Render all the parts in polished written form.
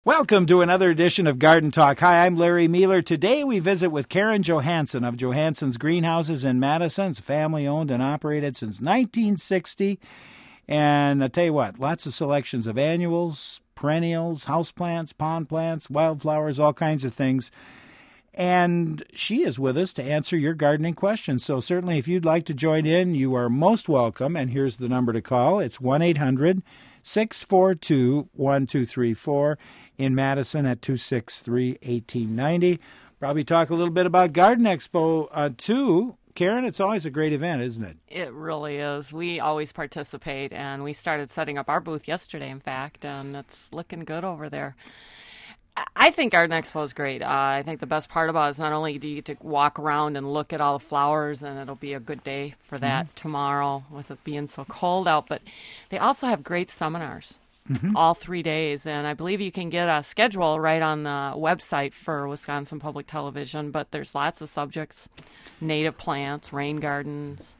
Welcome to another edition of Garden Talk. Hi, I'm Larry Mueller. Today we visit with Karen Johansson of Johansson's Greenhouses in Madison. It's family-owned and operated since 1960. And I tell you what, lots of selections of annuals, perennials, houseplants, pond plants, wildflowers, all kinds of things. And she is with us to answer your gardening questions. So certainly if you'd like to join in, you are most welcome. And here's the number to call. It's 1-800-642-1234 in Madison at 263-1890. Probably talk a little bit about Garden Expo, too. Karen, it's always a great event, isn't it? It really is. We always participate, and we started setting up our booth yesterday, in fact, and it's looking good over there. I think Garden Expo is great. I think the best part about it is not only do you get to walk around and look at all the flowers, and it'll be a good day for that tomorrow with it being so cold out, but they also have great seminars all 3 days, and I believe you can get a schedule right on the website for Wisconsin Public Television, but there's lots of subjects, native plants, rain gardens.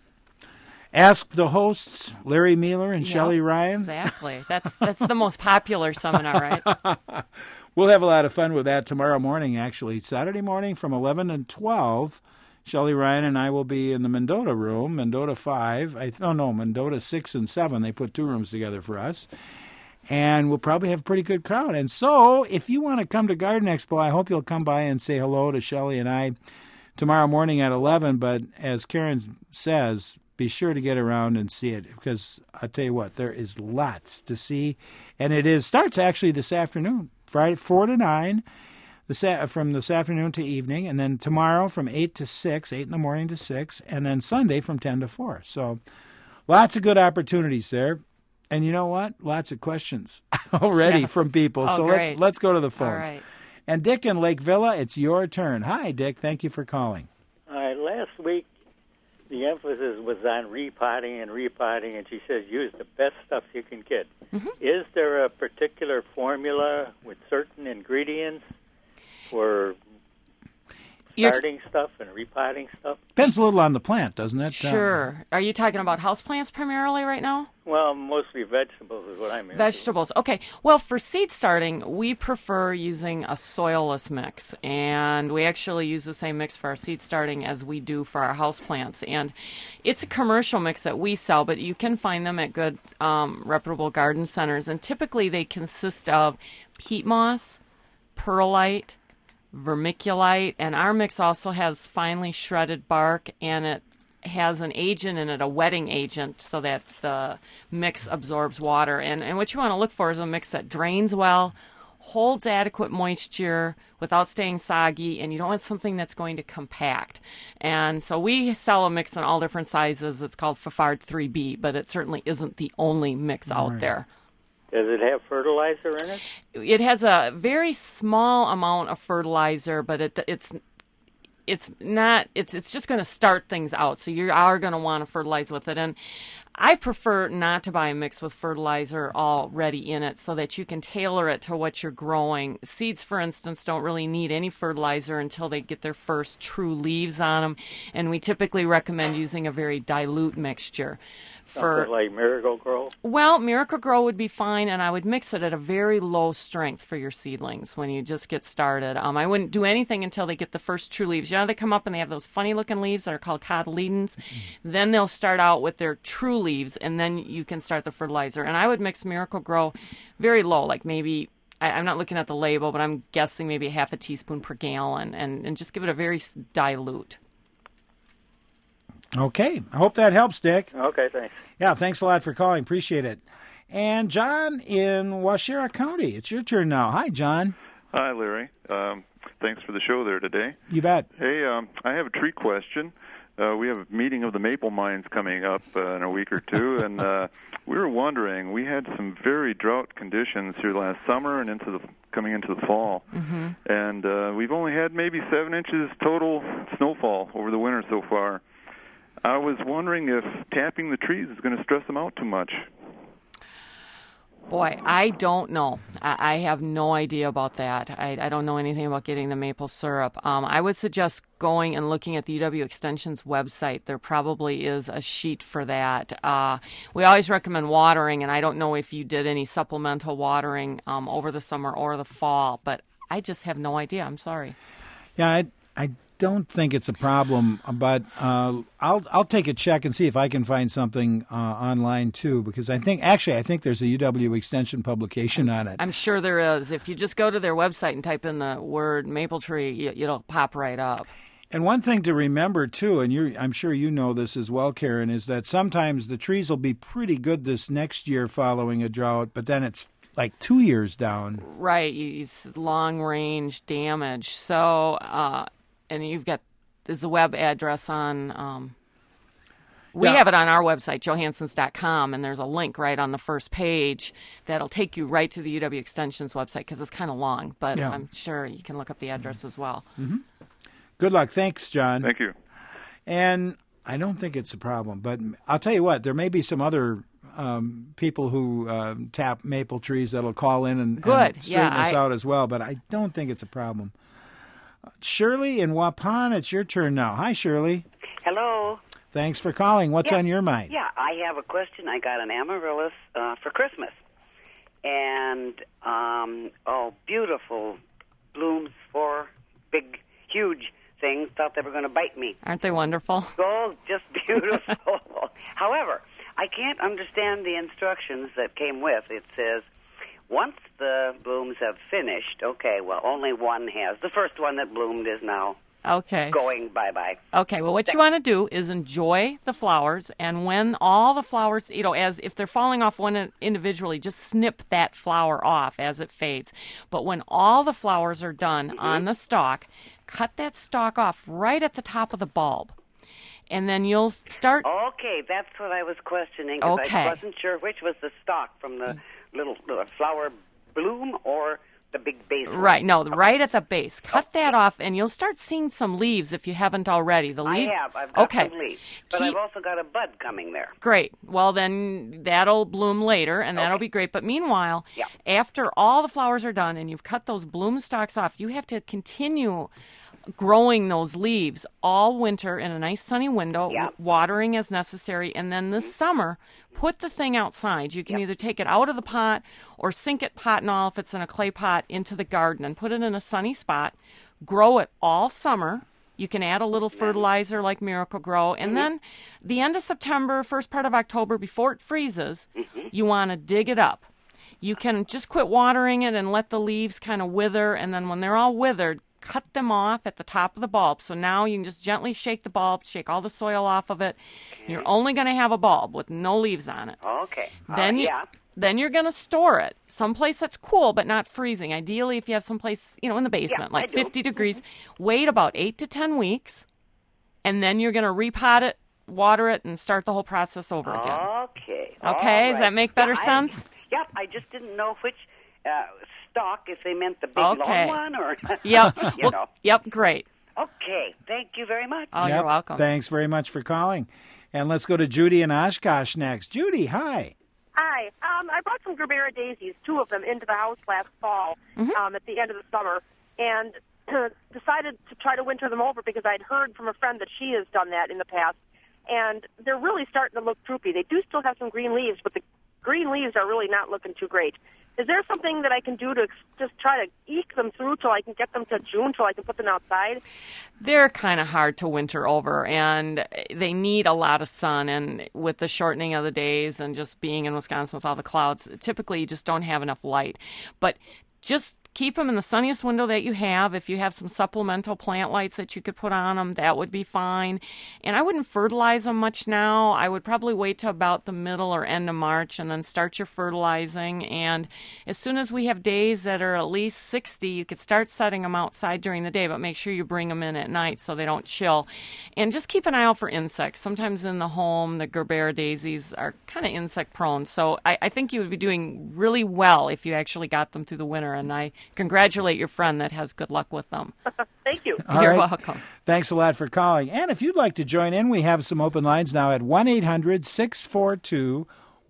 Ask the hosts, Larry Mueller and Shelley Ryan. Exactly. That's the most popular seminar, right? We'll have a lot of fun with that tomorrow morning, actually. Saturday morning from 11 to 12, Shelley Ryan and I will be in the Mendota room, Mendota 5. Mendota 6 and 7. They put 2 rooms together for us. And we'll probably have a pretty good crowd. And so if you want to come to Garden Expo, I hope you'll come by and say hello to Shelley and I tomorrow morning at 11. But as Karen says, be sure to get around and see it, because I'll tell you what, there is lots to see. And it starts actually this afternoon, Friday 4 to 9, from this afternoon to evening, and then tomorrow from 8 to 6, 8 in the morning to 6, and then Sunday from 10 to 4. So lots of good opportunities there. And you know what? Lots of questions already from people. Oh, so let's go to the phones. All right. And Dick in Lake Villa, it's your turn. Hi, Dick. Thank you for calling. All right. Last week, the emphasis was on repotting, and she says use the best stuff you can get. Mm-hmm. Is there a particular formula with certain ingredients for starting stuff and repotting stuff? Depends a little on the plant, doesn't it? Sure. Are you talking about houseplants primarily right now? Well, mostly vegetables is what I mean. Vegetables. Okay. Well, for seed starting, we prefer using a soilless mix, and we actually use the same mix for our seed starting as we do for our houseplants. And it's a commercial mix that we sell, but you can find them at good, reputable garden centers. And typically they consist of peat moss, perlite, vermiculite, and our mix also has finely shredded bark, and it has an agent in it, a wetting agent, so that the mix absorbs water. And what you want to look for is a mix that drains well, holds adequate moisture without staying soggy, and you don't want something that's going to compact. And so we sell a mix in all different sizes. It's called Fafard 3B, but it certainly isn't the only mix out there. Does it have fertilizer in it? It has a very small amount of fertilizer, but it's just going to start things out. So you are going to want to fertilize with it. And I prefer not to buy a mix with fertilizer already in it, so that you can tailor it to what you're growing. Seeds, for instance, don't really need any fertilizer until they get their first true leaves on them. And we typically recommend using a very dilute mixture. Something like Miracle-Gro? Well, Miracle-Gro would be fine, and I would mix it at a very low strength for your seedlings when you just get started. I wouldn't do anything until they get the first true leaves. You know, they come up and they have those funny-looking leaves that are called cotyledons. Then they'll start out with their true leaves, and then you can start the fertilizer. And I would mix Miracle-Gro very low, like maybe, I'm not looking at the label, but I'm guessing maybe half a teaspoon per gallon, and just give it a very dilute. Okay. I hope that helps, Dick. Okay, thanks. Yeah, thanks a lot for calling. Appreciate it. And John in Waushara County, it's your turn now. Hi, John. Hi, Larry. Thanks for the show there today. You bet. Hey, I have a tree question. We have a meeting of the maple mines coming up in a week or two, and we were wondering, we had some very drought conditions here last summer and coming into the fall, and we've only had maybe 7 inches total snowfall over the winter so far. I was wondering if tapping the trees is going to stress them out too much. Boy, I don't know. I have no idea about that. I don't know anything about getting the maple syrup. I would suggest going and looking at the UW Extension's website. There probably is a sheet for that. We always recommend watering, and I don't know if you did any supplemental watering over the summer or the fall, but I just have no idea. I'm sorry. Yeah, I don't think it's a problem, but I'll take a check and see if I can find something online too, because I think there's a UW Extension publication on it. I'm sure there is. If you just go to their website and type in the word maple tree, it'll pop right up. And one thing to remember too, and I'm sure you know this as well, Karen, is that sometimes the trees will be pretty good this next year following a drought, but then it's like 2 years down. Right, it's long-range damage. So, and there's a web address on, we have it on our website, johansons.com, and there's a link right on the first page that'll take you right to the UW Extension's website because it's kind of long, but I'm sure you can look up the address as well. Mm-hmm. Good luck. Thanks, John. Thank you. And I don't think it's a problem, but I'll tell you what, there may be some other people who tap maple trees that'll call in and straighten us out as well, but I don't think it's a problem. Shirley in Waupun, it's your turn now. Hi, Shirley. Hello. Thanks for calling. What's on your mind? Yeah, I have a question. I got an amaryllis for Christmas. And, beautiful blooms, 4 big, huge things. Thought they were going to bite me. Aren't they wonderful? Oh, just beautiful. However, I can't understand the instructions that came with. It says, once the blooms have finished, only one has. The first one that bloomed is now going bye-bye. Okay, well, what you want to do is enjoy the flowers, and when all the flowers, as if they're falling off one individually, just snip that flower off as it fades. But when all the flowers are done on the stalk, cut that stalk off right at the top of the bulb. And then you'll start... Okay, that's what I was questioning, because I wasn't sure which was the stalk from the little flower bloom or the big base. Right, no, right at the base. Cut that off, and you'll start seeing some leaves if you haven't already. The leaves. I have. I've got some leaves. But I've also got a bud coming there. Great. Well, then that'll bloom later, and that'll be great. But meanwhile, after all the flowers are done and you've cut those bloom stalks off, you have to continue growing those leaves all winter in a nice sunny window, watering as necessary, and then this summer, put the thing outside. You can either take it out of the pot or sink it pot and all, if it's in a clay pot, into the garden and put it in a sunny spot. Grow it all summer. You can add a little fertilizer like Miracle-Gro, and then the end of September, first part of October, before it freezes, you want to dig it up. You can just quit watering it and let the leaves kind of wither, and then when they're all withered, cut them off at the top of the bulb. So now you can just gently shake the bulb, shake all the soil off of it. You're only going to have a bulb with no leaves on it. Okay. Then you're going to store it someplace that's cool but not freezing. Ideally, if you have someplace, in the basement, like 50 degrees. Wait about 8 to 10 weeks, and then you're going to repot it, water it, and start the whole process over again. Okay. Okay, does that make better sense? I just didn't know which... stalk, if they meant the big long one, or Yep, great. Okay, thank you very much. Oh, you're welcome. Thanks very much for calling. And let's go to Judy in Oshkosh next. Judy, hi. Hi. I brought some Gerbera daisies, 2 of them, into the house last fall at the end of the summer, and decided to try to winter them over because I'd heard from a friend that she has done that in the past, and they're really starting to look droopy. They do still have some green leaves, but the green leaves are really not looking too great. Is there something that I can do to just try to eke them through till I can get them to June till I can put them outside? They're kind of hard to winter over, and they need a lot of sun. And with the shortening of the days and just being in Wisconsin with all the clouds, typically you just don't have enough light. But just keep them in the sunniest window that you have. If you have some supplemental plant lights that you could put on them, that would be fine. And I wouldn't fertilize them much now. I would probably wait till about the middle or end of March and then start your fertilizing. And as soon as we have days that are at least 60, you could start setting them outside during the day, but make sure you bring them in at night so they don't chill. And just keep an eye out for insects. Sometimes in the home, the Gerbera daisies are kind of insect prone. So I think you would be doing really well if you actually got them through the winter. And I congratulate your friend that has good luck with them. Thank you. You're welcome. Thanks a lot for calling. And if you'd like to join in, we have some open lines now at 1-800-642-1067.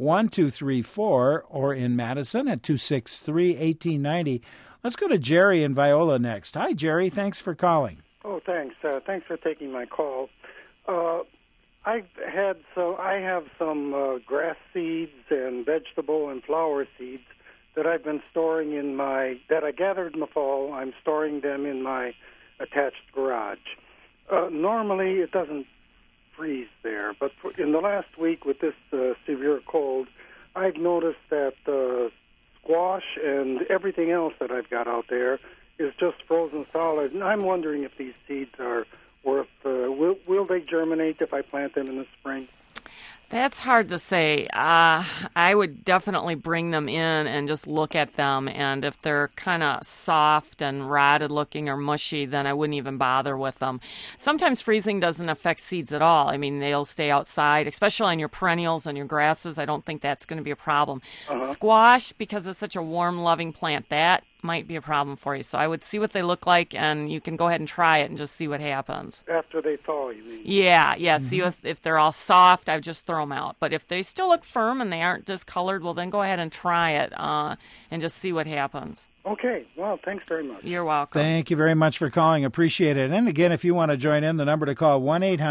1234, or in Madison at 263-1890. Let's go to Jerry in Viola next. Hi, Jerry. Thanks for calling. Oh, thanks. Thanks for taking my call. I have some grass seeds and vegetable and flower seeds that I've been storing that I gathered in the fall. I'm storing them in my attached garage. Normally, it doesn't freeze there, but in the last week with this severe cold, I've noticed that squash and everything else that I've got out there is just frozen solid, and I'm wondering if these seeds are worth, will they germinate if I plant them in the spring? That's hard to say. I would definitely bring them in and just look at them, and if they're kind of soft and rotted looking or mushy, then I wouldn't even bother with them. Sometimes freezing doesn't affect seeds at all. I mean, they'll stay outside, especially on your perennials and your grasses. I don't think that's going to be a problem. Squash, because it's such a warm, loving plant, that might be a problem for you. So I would see what they look like, and you can go ahead and try it and just see what happens. After they thaw, you mean? Yeah. See if they're all soft, I would just throw them out. But if they still look firm and they aren't discolored, well, then go ahead and try it and just see what happens. Okay. Well, thanks very much. You're welcome. Thank you very much for calling. Appreciate it. And again, if you want to join in, the number to call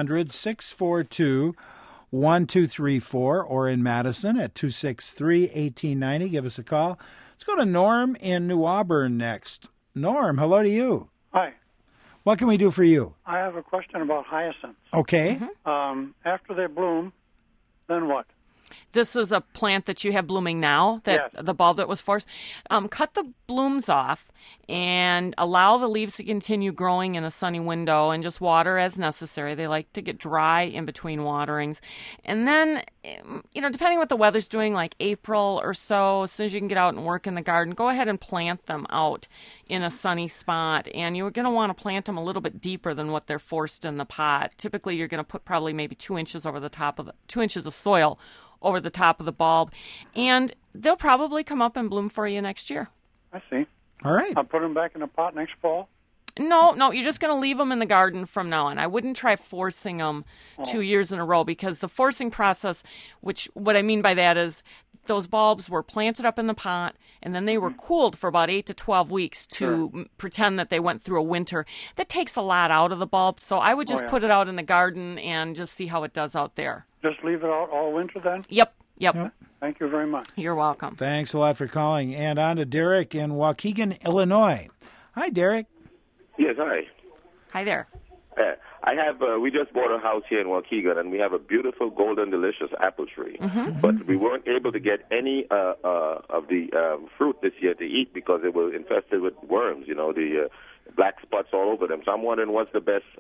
1-800-642-1234, or in Madison at 263-1890. Give us a call. Let's go to Norm in New Auburn next. Norm, hello to you. Hi. What can we do for you? I have a question about hyacinths. Okay. After they bloom, then what? This is a plant that you have blooming now, that Yes. the bulb that was forced. Cut the blooms off and allow the leaves to continue growing in a sunny window, and just water as necessary. They like to get dry in between waterings. And then, depending what the weather's doing, like April or so, as soon as you can get out and work in the garden, go ahead and plant them out in a sunny spot. And you're going to want to plant them a little bit deeper than what they're forced in the pot. Typically, you're going to put probably maybe 2 inches over the top of 2 inches of soil over the top of the bulb, and they'll probably come up and bloom for you next year. I see. All right. I'll put them back in the pot next fall. No, you're just going to leave them in the garden from now on. I wouldn't try forcing them 2 years in a row, because the forcing process, what I mean by that is those bulbs were planted up in the pot, and then they were cooled for about 8 to 12 weeks to pretend that they went through a winter. That takes a lot out of the bulb, so I would just put it out in the garden and just see how it does out there. Just leave it out all winter then? Yep. Thank you very much. You're welcome. Thanks a lot for calling. And on to Derek in Waukegan, Illinois. Hi, Derek. Yes, hi. Hi there. I have. We just bought a house here in Waukegan, and we have a beautiful golden delicious apple tree. But we weren't able to get any of the fruit this year to eat because it was infested with worms. The black spots all over them. So I'm wondering what's the best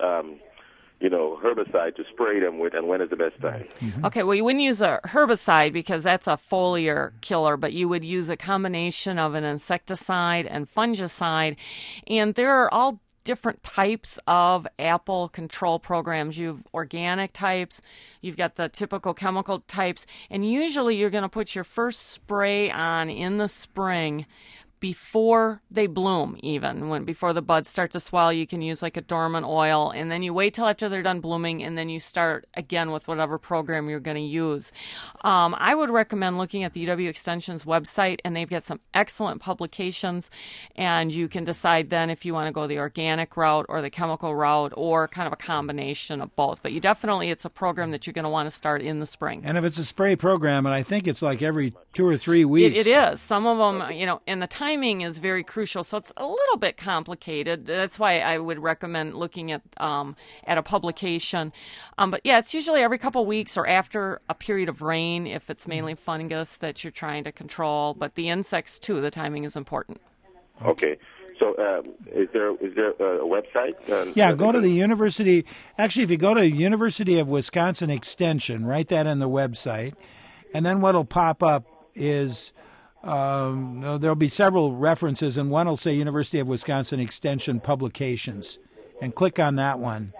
herbicide to spray them with, and when is the best time? Okay, well, you wouldn't use a herbicide because that's a foliar killer, but you would use a combination of an insecticide and fungicide, and there are all different types of apple control programs. You have organic types, you've got the typical chemical types, and usually you're going to put your first spray on in the spring before they bloom, before the buds start to swell. You can use like a dormant oil, and then you wait till after they're done blooming, and then you start again with whatever program you're going to use. I would recommend looking at the UW Extension's website, and they've got some excellent publications, and you can decide then if you want to go the organic route or the chemical route, or kind of a combination of both. But it's a program that you're going to want to start in the spring. And if it's a spray program, and I think it's like every 2 or 3 weeks. It is. Some of them, and the timing is very crucial, so it's a little bit complicated. That's why I would recommend looking at a publication. But yeah, it's usually every couple of weeks or after a period of rain, if it's mainly fungus that you're trying to control. But the insects too, the timing is important. Okay. So is there a website? Go to the university. Actually, if you go to University of Wisconsin Extension, write that in the website, and then what'll pop up is there'll be several references, and one will say University of Wisconsin Extension Publications, and click on that one,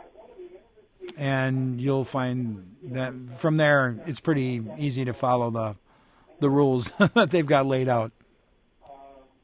and you'll find that from there it's pretty easy to follow the rules that they've got laid out.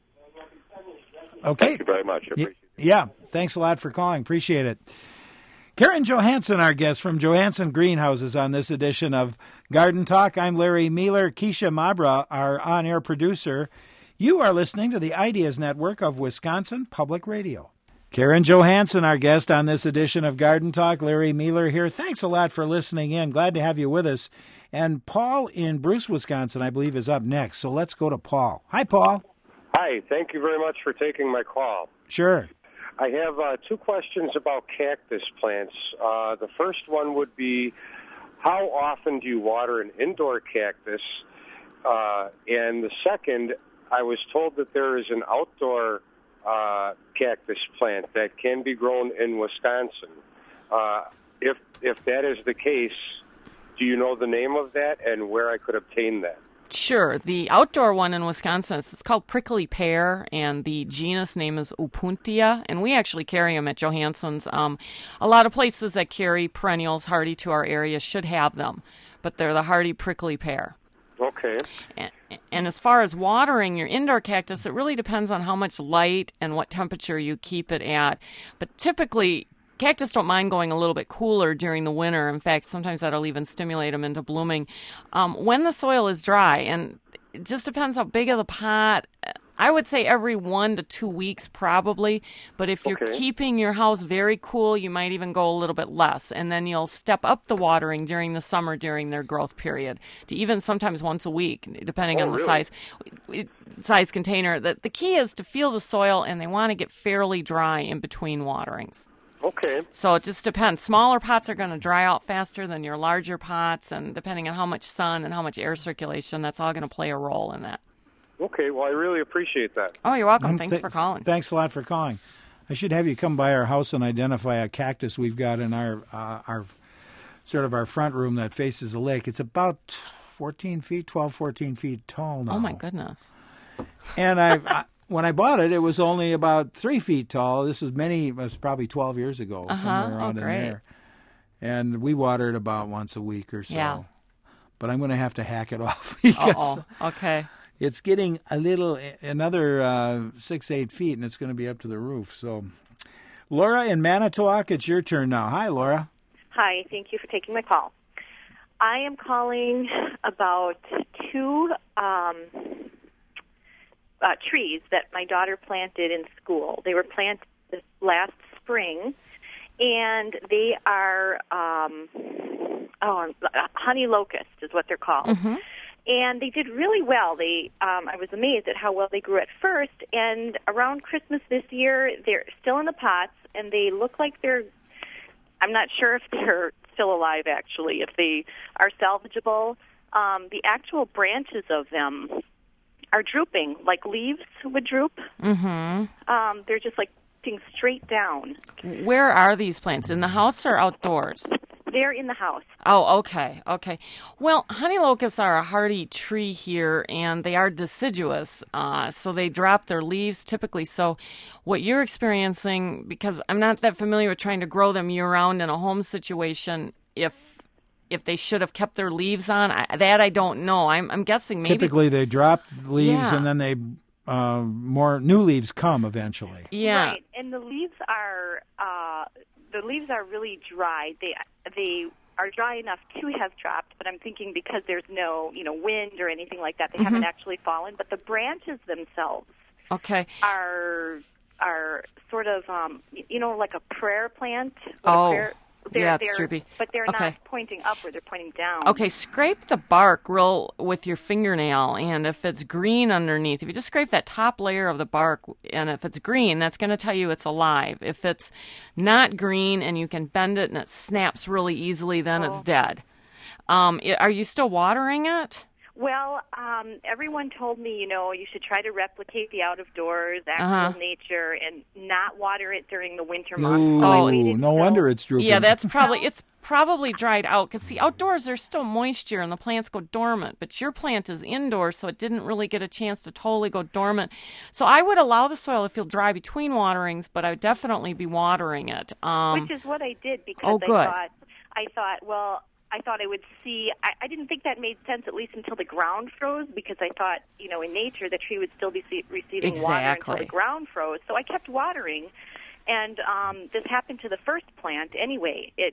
Okay. Thank you very much. I appreciate it. Yeah, thanks a lot for calling. Appreciate it. Karen Johansson, our guest from Johansson Greenhouses on this edition of Garden Talk. I'm Larry Mealer. Keisha Mabra, our on-air producer. You are listening to the Ideas Network of Wisconsin Public Radio. Karen Johansson, our guest on this edition of Garden Talk. Larry Mealer here. Thanks a lot for listening in. Glad to have you with us. And Paul in Bruce, Wisconsin, I believe, is up next. So let's go to Paul. Hi, Paul. Hi. Thank you very much for taking my call. Sure. I have two questions about cactus plants. The first one would be, how often do you water an indoor cactus? And the second, I was told that there is an outdoor cactus plant that can be grown in Wisconsin. If that is the case, do you know the name of that and where I could obtain that? Sure. The outdoor one in Wisconsin, it's called prickly pear, and the genus name is Opuntia, and we actually carry them at Johansson's. A lot of places that carry perennials hardy to our area should have them, but they're the hardy prickly pear. Okay. And as far as watering your indoor cactus, it really depends on how much light and what temperature you keep it at. But typically, cactus don't mind going a little bit cooler during the winter. In fact, sometimes that'll even stimulate them into blooming. When the soil is dry, and it just depends how big of the pot, I would say every 1 to 2 weeks probably. But if you're keeping your house very cool, you might even go a little bit less. And then you'll step up the watering during the summer during their growth period to even sometimes once a week, depending on the size container. The key is to feel the soil, and they want to get fairly dry in between waterings. Okay. So it just depends. Smaller pots are going to dry out faster than your larger pots, and depending on how much sun and how much air circulation, that's all going to play a role in that. Okay, well, I really appreciate that. Oh, you're welcome. Thanks for calling. Thanks a lot for calling. I should have you come by our house and identify a cactus we've got in our front room that faces the lake. It's about 14 feet tall now. Oh, my goodness. And when I bought it, it was only about 3 feet tall. This was probably 12 years ago, somewhere around in there. And we water it about once a week or so. Yeah. But I'm going to have to hack it off because it's getting another 6-8 feet, and it's going to be up to the roof. So, Laura in Manitowoc, it's your turn now. Hi, Laura. Hi, thank you for taking my call. I am calling about two trees that my daughter planted in school. They were planted last spring, and they are honey locust is what they're called. Mm-hmm. And they did really well. I was amazed at how well they grew at first. And around Christmas this year, they're still in the pots, and they look like I'm not sure if they're still alive, actually, if they are salvageable. The actual branches of them are drooping, like leaves would droop. Mm-hmm. They're just like sitting straight down. Where are these plants? In the house or outdoors? They're in the house. Oh, okay. Well, honey locusts are a hardy tree here, and they are deciduous, so they drop their leaves typically. So what you're experiencing, because I'm not that familiar with trying to grow them year-round in a home situation, if they should have kept their leaves on, I don't know. I'm guessing maybe. Typically they drop leaves, and then they more new leaves come eventually. Yeah. Right, and the leaves are really dry. They are dry enough to have dropped, but I'm thinking because there's no, wind or anything like that, they haven't actually fallen. But the branches themselves are sort of, like a prayer plant. It's droopy. But they're not pointing upward, they're pointing down. Okay, scrape the bark with your fingernail, and if it's green underneath, if you just scrape that top layer of the bark, and if it's green, that's going to tell you it's alive. If it's not green and you can bend it and it snaps really easily, then it's dead. Are you still watering it? Well, everyone told me, you should try to replicate the out-of-doors, actual nature, and not water it during the winter months. No wonder it's drooping. Yeah, it's probably dried out, because see, outdoors there's still moisture and the plants go dormant, but your plant is indoors, so it didn't really get a chance to totally go dormant. So I would allow the soil to feel dry between waterings, but I would definitely be watering it. Which is what I did, because I thought I would see. I didn't think that made sense, at least until the ground froze, because I thought, in nature, the tree would still be receiving water until the ground froze. So I kept watering, And this happened to the first plant anyway. It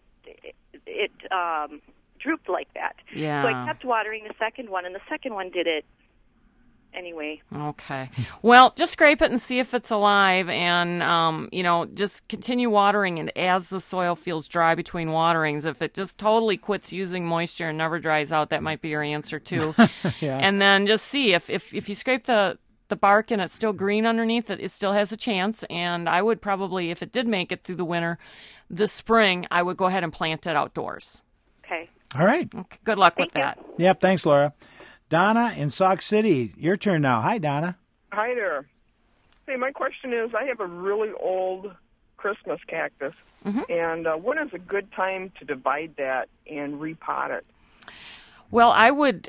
drooped like that. Yeah. So I kept watering the second one, and the second one did it anyway. Okay. Well, just scrape it and see if it's alive, and, just continue watering. And as the soil feels dry between waterings, if it just totally quits using moisture and never dries out, that might be your answer, too. Yeah. And then just see if you scrape the bark and it's still green underneath, it still has a chance. And I would probably, if it did make it through the winter, this spring, I would go ahead and plant it outdoors. Okay. All right. Okay. Good luck with that. Yep, thanks, Laura. Donna in Sauk City, your turn now. Hi, Donna. Hi there. Hey, my question is, I have a really old Christmas cactus, and when is a good time to divide that and repot it? Well, I would,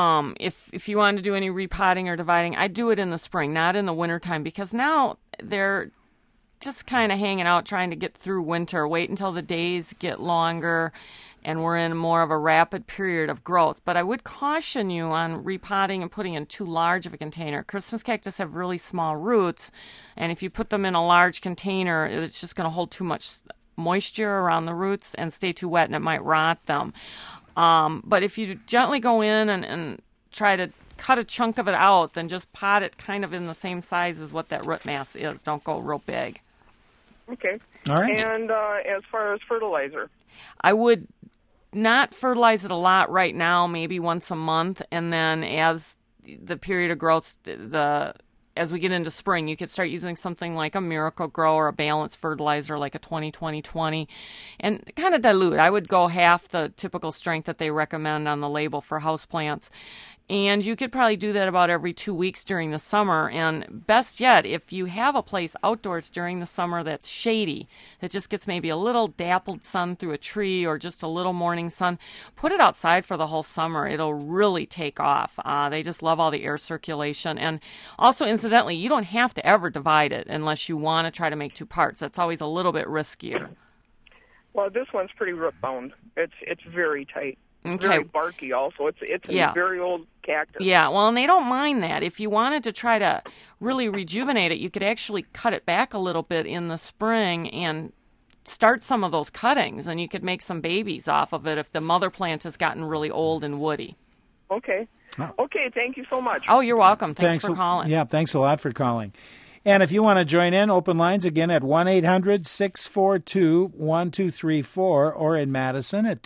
if you wanted to do any repotting or dividing, I'd do it in the spring, not in the wintertime, because now they're just kind of hanging out trying to get through winter. Wait until the days get longer and we're in more of a rapid period of growth. But I would caution you on repotting and putting in too large of a container. Christmas cactus have really small roots, and if you put them in a large container, it's just going to hold too much moisture around the roots and stay too wet, and it might rot them. But if you gently go in and try to cut a chunk of it out, then just pot it kind of in the same size as what that root mass is. Don't go real big. Okay. All right. And as far as fertilizer? I would not fertilize it a lot right now, maybe once a month, and then as the period of growth, as we get into spring, you could start using something like a Miracle-Gro or a balanced fertilizer like a 20-20-20 and kind of dilute. I would go half the typical strength that they recommend on the label for houseplants. And you could probably do that about every 2 weeks during the summer. And best yet, if you have a place outdoors during the summer that's shady, that just gets maybe a little dappled sun through a tree or just a little morning sun, put it outside for the whole summer. It'll really take off. They just love all the air circulation. And also, incidentally, you don't have to ever divide it unless you want to try to make two parts. That's always a little bit riskier. Well, this one's pretty root bound. It's very tight. Okay. Very barky also. It's a very old cactus. Yeah, well, and they don't mind that. If you wanted to try to really rejuvenate it, you could actually cut it back a little bit in the spring and start some of those cuttings, and you could make some babies off of it if the mother plant has gotten really old and woody. Okay. Okay, thank you so much. Oh, you're welcome. Thanks for calling. Yeah, thanks a lot for calling. And if you want to join in, open lines again at 1-800-642-1234 or in Madison at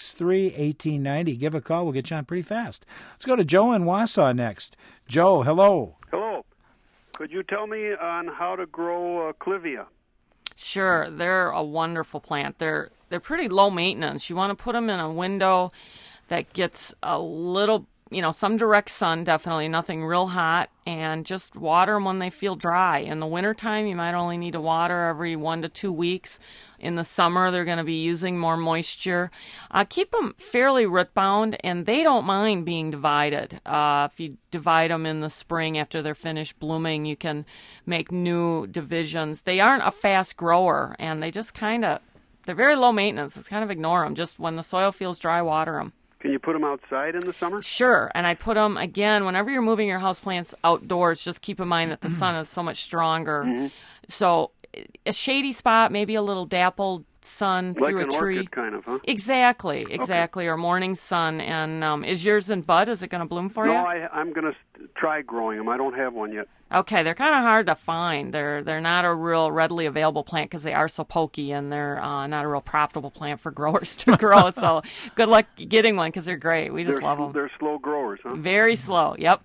263-1890. Give a call. We'll get you on pretty fast. Let's go to Joe in Wausau next. Joe, hello. Hello. Could you tell me on how to grow clivia? Sure. They're a wonderful plant. They're pretty low maintenance. You want to put them in a window that gets a little, some direct sun, definitely, nothing real hot, and just water them when they feel dry. In the wintertime, you might only need to water every 1 to 2 weeks. In the summer, they're going to be using more moisture. Keep them fairly root-bound, and they don't mind being divided. If you divide them in the spring after they're finished blooming, you can make new divisions. They aren't a fast grower, and they just they're very low maintenance. It's kind of ignore them. Just when the soil feels dry, water them. Can you put them outside in the summer? Sure, and I put them, again, whenever you're moving your houseplants outdoors, just keep in mind that the sun is so much stronger. Mm-hmm. So a shady spot, maybe a little dappled sun like through a tree. Orchid kind of, huh? Exactly, Okay. or morning sun. And is yours in bud? Is it going to bloom for you? No, I'm going to try growing them. I don't have one yet. Okay, they're kind of hard to find. They're not a real readily available plant because they are so pokey, and they're not a real profitable plant for growers to grow. So good luck getting one because they're great. We just love them. They're slow growers, huh? Very slow. Yep.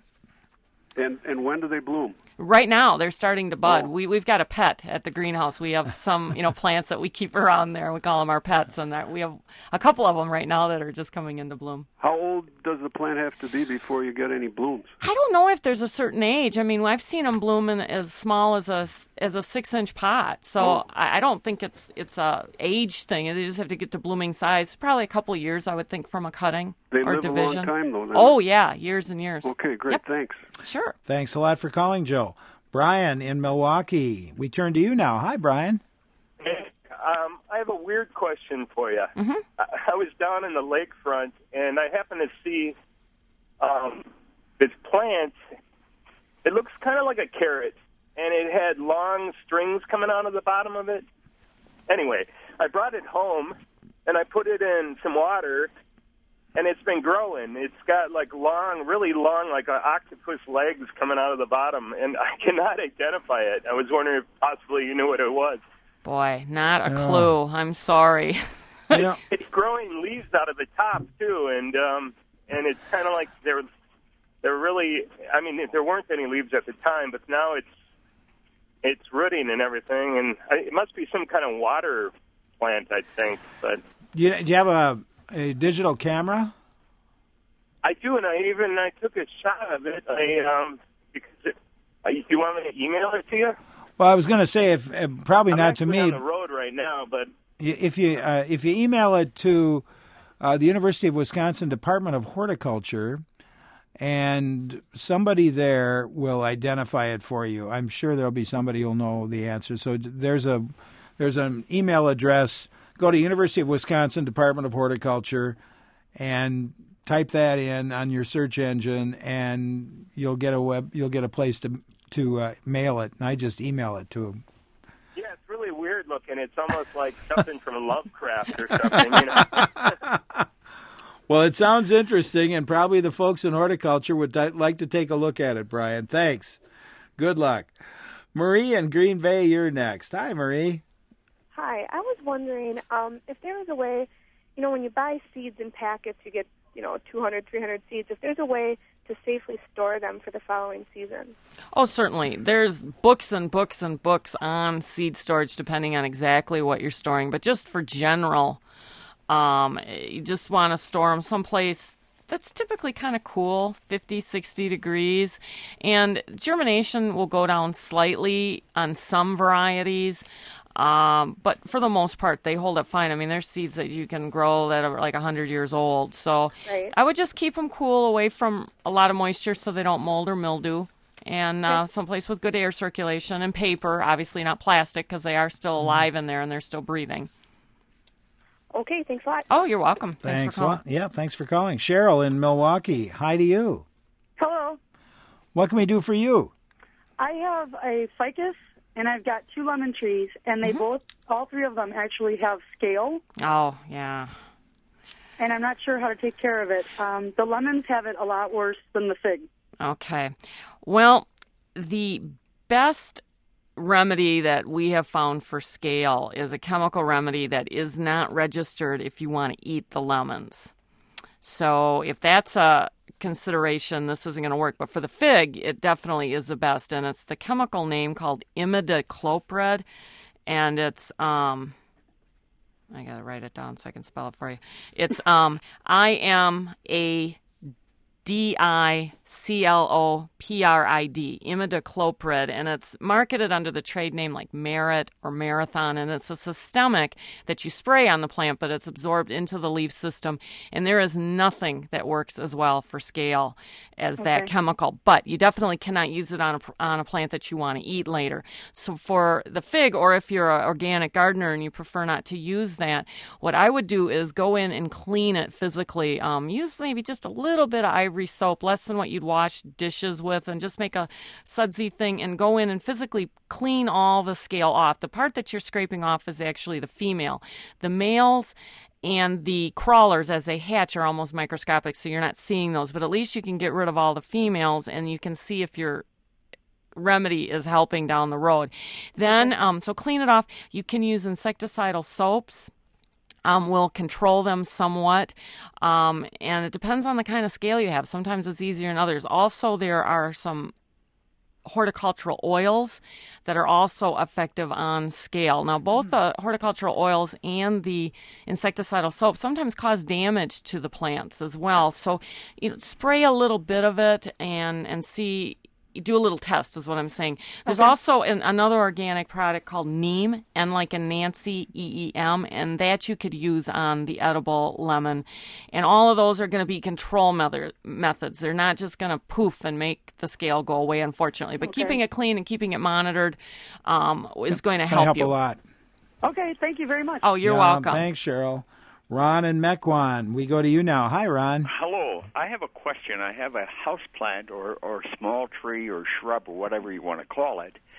And when do they bloom? Right now, they're starting to bud. We've got a pet at the greenhouse. We have some, plants that we keep around there. We call them our pets, and we have a couple of them right now that are just coming into bloom. How old does the plant have to be before you get any blooms? I don't know if there's a certain age. I mean, I've seen them bloom in as small as a 6-inch pot. So I don't think it's a age thing. They just have to get to blooming size. Probably a couple of years, I would think, from a cutting they or live division. a long time, though. Then. Oh yeah, years and years. Okay, great. Yep. Thanks. Sure. Thanks a lot for calling, Joe. Brian in Milwaukee. We turn to you now. Hi, Brian. Hey, I have a weird question for you. Mm-hmm. I was down in the lakefront, and I happened to see this plant. It looks kind of like a carrot, and it had long strings coming out of the bottom of it. Anyway, I brought it home, and I put it in some water, and it's been growing. It's got like long, really long, like octopus legs coming out of the bottom, and I cannot identify it. I was wondering if possibly you knew what it was. Boy, not a clue. I'm sorry. It's growing leaves out of the top too, and it's kind of like they're really. I mean, there weren't any leaves at the time, but now it's rooting and everything, and it must be some kind of water plant, I think. But do you have a digital camera? I do, and I took a shot of it. Because you want me to email it to you? Well, I was going to say, if probably I'm not to me. on the road right now, but if you email it to the University of Wisconsin Department of Horticulture, and somebody there will identify it for you. I'm sure there'll be somebody who'll know the answer. So there's an email address. Go to University of Wisconsin Department of Horticulture and type that in on your search engine, and you'll get a place to mail it. And I just email it to them. Yeah, it's really weird looking. It's almost like something from Lovecraft or something, you know. Well, it sounds interesting, and probably the folks in horticulture would like to take a look at it, Brian. Thanks. Good luck. Marie in Green Bay, you're next. Hi, Marie. Hi. I was wondering if there was a way, when you buy seeds in packets, you get, 200, 300 seeds, if there's a way to safely store them for the following season. Oh, certainly. There's books and books and books on seed storage depending on exactly what you're storing. But just for general, you just want to store them someplace that's typically kind of cool, 50, 60 degrees. And germination will go down slightly on some varieties. But for the most part, they hold up fine. I mean, there's seeds that you can grow that are like 100 years old. So right. I would just keep them cool, away from a lot of moisture so they don't mold or mildew. And someplace with good air circulation, and paper, obviously not plastic, because they are still alive in there and they're still breathing. Okay, thanks a lot. Oh, you're welcome. Thanks for calling. a lot. Yeah, thanks for calling. Cheryl in Milwaukee, hi to you. Hello. What can we do for you? I have a ficus, and I've got 2 lemon trees, and they all 3 of them actually have scale. Oh, yeah. And I'm not sure how to take care of it. The lemons have it a lot worse than the fig. Okay. Well, the best remedy that we have found for scale is a chemical remedy that is not registered if you want to eat the lemons. So if that's a consideration, this isn't going to work. But for the fig, it definitely is the best. And it's the chemical name called imidacloprid. And it's, I got to write it down so I can spell it for you. It's imidacloprid, imidacloprid, and it's marketed under the trade name like Merit or Marathon, and it's a systemic that you spray on the plant, but it's absorbed into the leaf system, and there is nothing that works as well for scale as that chemical, but you definitely cannot use it on a plant that you want to eat later. So for the fig, or if you're an organic gardener and you prefer not to use that, what I would do is go in and clean it physically. Use maybe just a little bit of ivory soap, less than what you'd wash dishes with, and just make a sudsy thing and go in and physically clean all the scale off. The part that you're scraping off is actually the female. The males and the crawlers, as they hatch, are almost microscopic, so you're not seeing those, but at least you can get rid of all the females, and you can see if your remedy is helping down the road. Then, so clean it off. You can use insecticidal soaps. Will control them somewhat, and it depends on the kind of scale you have. Sometimes it's easier than others. Also, there are some horticultural oils that are also effective on scale. Now, both the horticultural oils and the insecticidal soap sometimes cause damage to the plants as well. So, spray a little bit of it and see. Do a little test is what I'm saying. There's also another organic product called Neem, N like in Nancy, EEM, and that you could use on the edible lemon. And all of those are going to be control methods. They're not just going to poof and make the scale go away, unfortunately. But keeping it clean and keeping it monitored is going to help you. A lot. Okay, thank you very much. Oh, you're welcome. Thanks, Cheryl. Ron and Mequon, we go to you now. Hi, Ron. Hello. I have a question. I have a house plant or small tree or shrub or whatever you want to call it,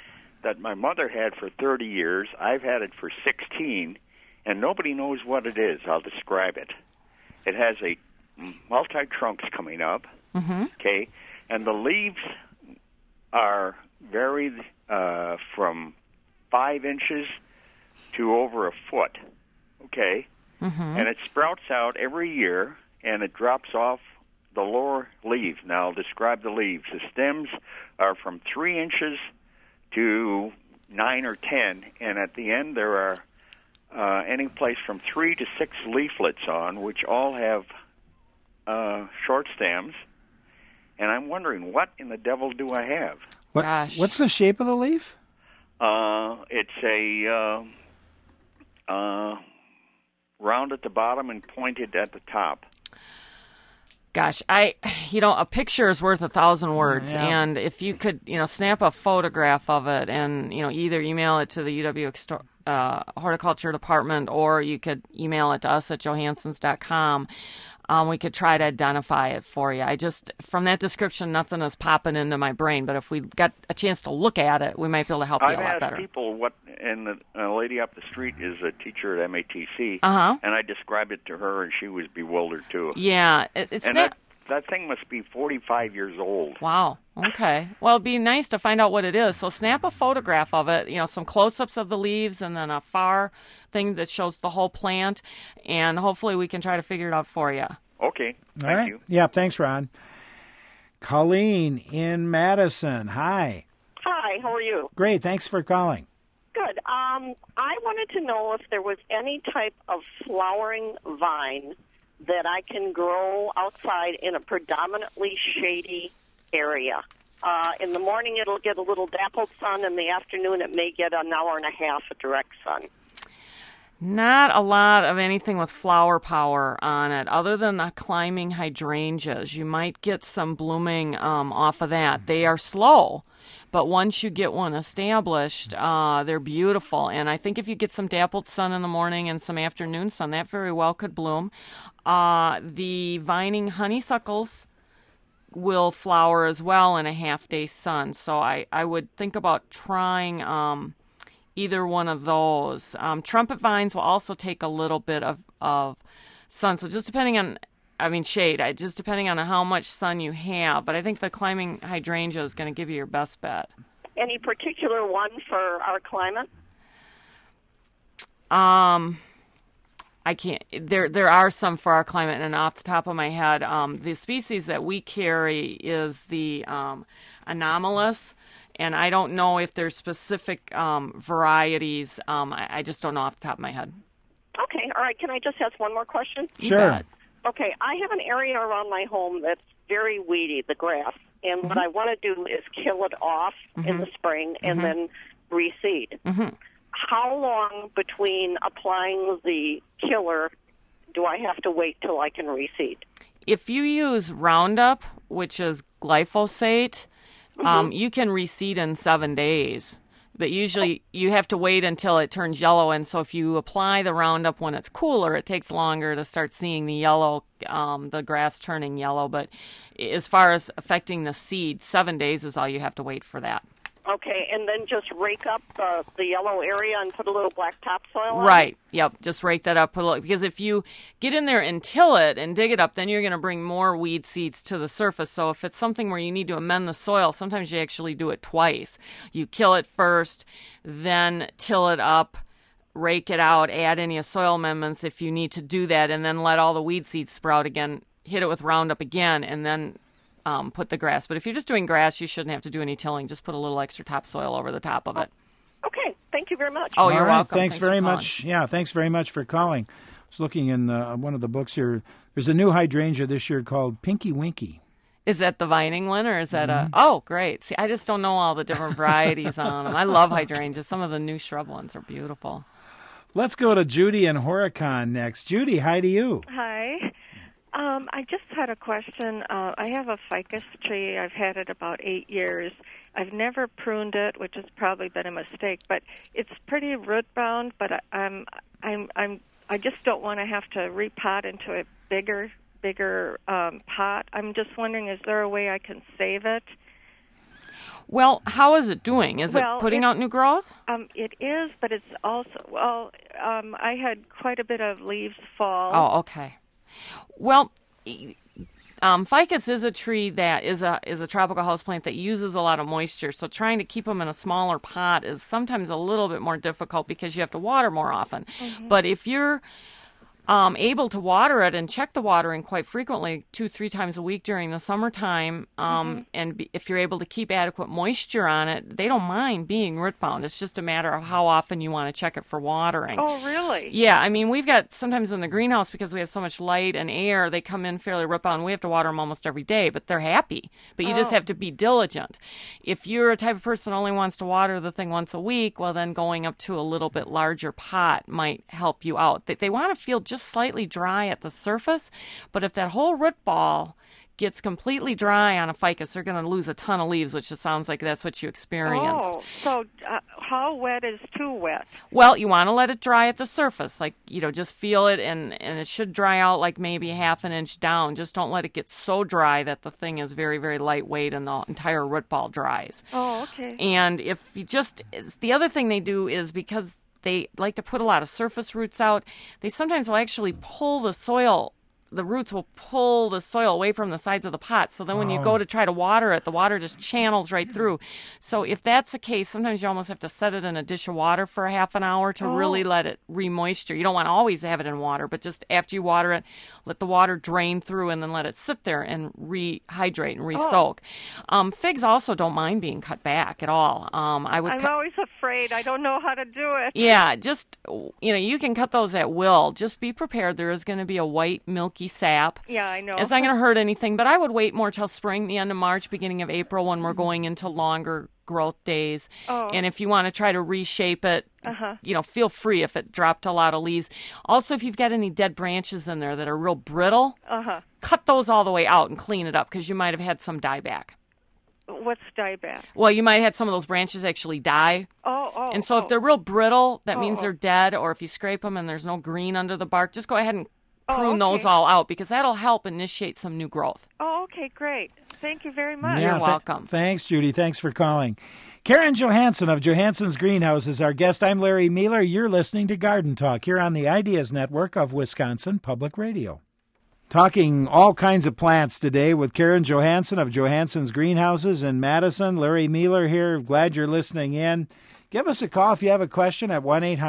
that my mother had for 30 years. I've had it for 16, and nobody knows what it is. I'll describe it. It has a multi-trunks coming up, okay, and the leaves are varied from 5 inches to over a foot, okay, and it sprouts out every year, and it drops off the lower leaves. Now, I'll describe the leaves. The stems are from 3 inches to 9 or 10, and at the end there are any place from 3 to 6 leaflets on, which all have short stems. And I'm wondering, what in the devil do I have? What's the shape of the leaf? It's a round at the bottom and pointed at the top. Gosh, a picture is worth 1,000 words, and if you could, snap a photograph of it and, either email it to the UW Horticulture Department, or you could email it to us at johansons.com. We could try to identify it for you. From that description, nothing is popping into my brain, but if we got a chance to look at it, we might be able to help you a lot better. I've asked people what, and a lady up the street is a teacher at MATC, and I described it to her, and she was bewildered too. Yeah, that thing must be 45 years old. Wow. Okay. Well, it'd be nice to find out what it is. So snap a photograph of it, some close-ups of the leaves and then a far thing that shows the whole plant, and hopefully we can try to figure it out for you. Okay. Thank you. Yeah, thanks, Ron. Colleen in Madison. Hi. Hi, how are you? Great. Thanks for calling. Good. I wanted to know if there was any type of flowering vine that I can grow outside in a predominantly shady area. In the morning, it'll get a little dappled sun. In the afternoon, it may get an hour and a half of direct sun. Not a lot of anything with flower power on it, other than the climbing hydrangeas. You might get some blooming off of that. They are slow, but once you get one established, they're beautiful. And I think if you get some dappled sun in the morning and some afternoon sun, that very well could bloom. The vining honeysuckles will flower as well in a half-day sun. So I would think about trying either one of those. Trumpet vines will also take a little bit of sun. So just depending on, shade, just depending on how much sun you have. But I think the climbing hydrangea is going to give you your best bet. Any particular one for our climate? I can't. There are some for our climate, and off the top of my head, the species that we carry is the anomalous, and I don't know if there's specific varieties. I just don't know off the top of my head. Okay, all right. Can I just ask one more question? Sure. Okay, I have an area around my home that's very weedy, the grass, and what I want to do is kill it off in the spring and then reseed. How long between applying the killer do I have to wait till I can reseed? If you use Roundup, which is glyphosate, you can reseed in 7 days. But usually you have to wait until it turns yellow, and so if you apply the Roundup when it's cooler, it takes longer to start seeing the yellow, the grass turning yellow. But as far as affecting the seed, 7 days is all you have to wait for that. Okay, and then just rake up the yellow area and put a little black topsoil on Right, yep, just rake that up. Because if you get in there and till it and dig it up, then you're going to bring more weed seeds to the surface. So if it's something where you need to amend the soil, sometimes you actually do it twice. You kill it first, then till it up, rake it out, add any soil amendments if you need to do that, and then let all the weed seeds sprout again, hit it with Roundup again, and then put the grass. But if you're just doing grass, you shouldn't have to do any tilling. Just put a little extra topsoil over the top of it. Okay, thank you very much. Oh, you're welcome. Thanks very much. Yeah, thanks very much for calling. I was looking in one of the books here. There's a new hydrangea this year called Pinky Winky. Is that the vining one, or is that a... Oh, great. See, I just don't know all the different varieties on them. I love hydrangeas. Some of the new shrub ones are beautiful. Let's go to Judy in Horicon next. Judy, hi to you. Hi. I just had a question. I have a ficus tree. I've had it about 8 years. I've never pruned it, which has probably been a mistake, but it's pretty root bound. But I just don't want to have to repot into a bigger pot. I'm just wondering, is there a way I can save it? Well, how is it doing? Is Well, it putting out new growth? It is, but it's also, I had quite a bit of leaves fall. Oh, okay. Well, ficus is a tree that is a tropical houseplant that uses a lot of moisture. So trying to keep them in a smaller pot is sometimes a little bit more difficult because you have to water more often. Mm-hmm. But if you're able to water it and check the watering quite frequently, 2-3 times a week during the summertime, and if you're able to keep adequate moisture on it, they don't mind being root bound. It's just a matter of how often you want to check it for watering. Oh, really? Yeah, I mean, we've got sometimes in the greenhouse, because we have so much light and air, they come in fairly root bound. We have to water them almost every day, but they're happy. But you just have to be diligent. If you're a type of person who only wants to water the thing once a week, well, then going up to a little bit larger pot might help you out. They want to feel just slightly dry at the surface, but if that whole root ball gets completely dry on a ficus, they're going to lose a ton of leaves, which just sounds like that's what you experienced. Oh, so how wet is too wet? Well, you want to let it dry at the surface, like, just feel it, and it should dry out like maybe half an inch down. Just don't let it get so dry that the thing is very, very lightweight and the entire root ball dries. Oh, okay. And if you the other thing they do is, because they like to put a lot of surface roots out, they sometimes will actually pull the soil. The roots will pull the soil away from the sides of the pot. So then when you go to try to water it, the water just channels right through. So if that's the case, sometimes you almost have to set it in a dish of water for a half an hour to really let it re-moisture. You don't want to always have it in water, but just after you water it, let the water drain through and then let it sit there and rehydrate and re-soak. Figs also don't mind being cut back at all. I'm always afraid. I don't know how to do it. Yeah, just, you can cut those at will. Just be prepared. There is going to be a white, milky sap. Yeah, I know. It's not going to hurt anything, but I would wait more till spring, the end of March, beginning of April, when we're going into longer growth days. Oh. And if you want to try to reshape it, feel free if it dropped a lot of leaves. Also, if you've got any dead branches in there that are real brittle, cut those all the way out and clean it up, because you might have had some dieback. What's dieback? Well, you might have had some of those branches actually die. And so if they're real brittle, that means they're dead. Or if you scrape them and there's no green under the bark, just go ahead and prune those all out, because that'll help initiate some new growth. Oh, okay, great. Thank you very much. You're welcome. Thanks, Judy. Thanks for calling. Karen Johansson of Johansson's Greenhouse is our guest. I'm Larry Mueller. You're listening to Garden Talk here on the Ideas Network of Wisconsin Public Radio. Talking all kinds of plants today with Karen Johansson of Johansson's Greenhouses in Madison. Larry Mueller here. Glad you're listening in. Give us a call if you have a question at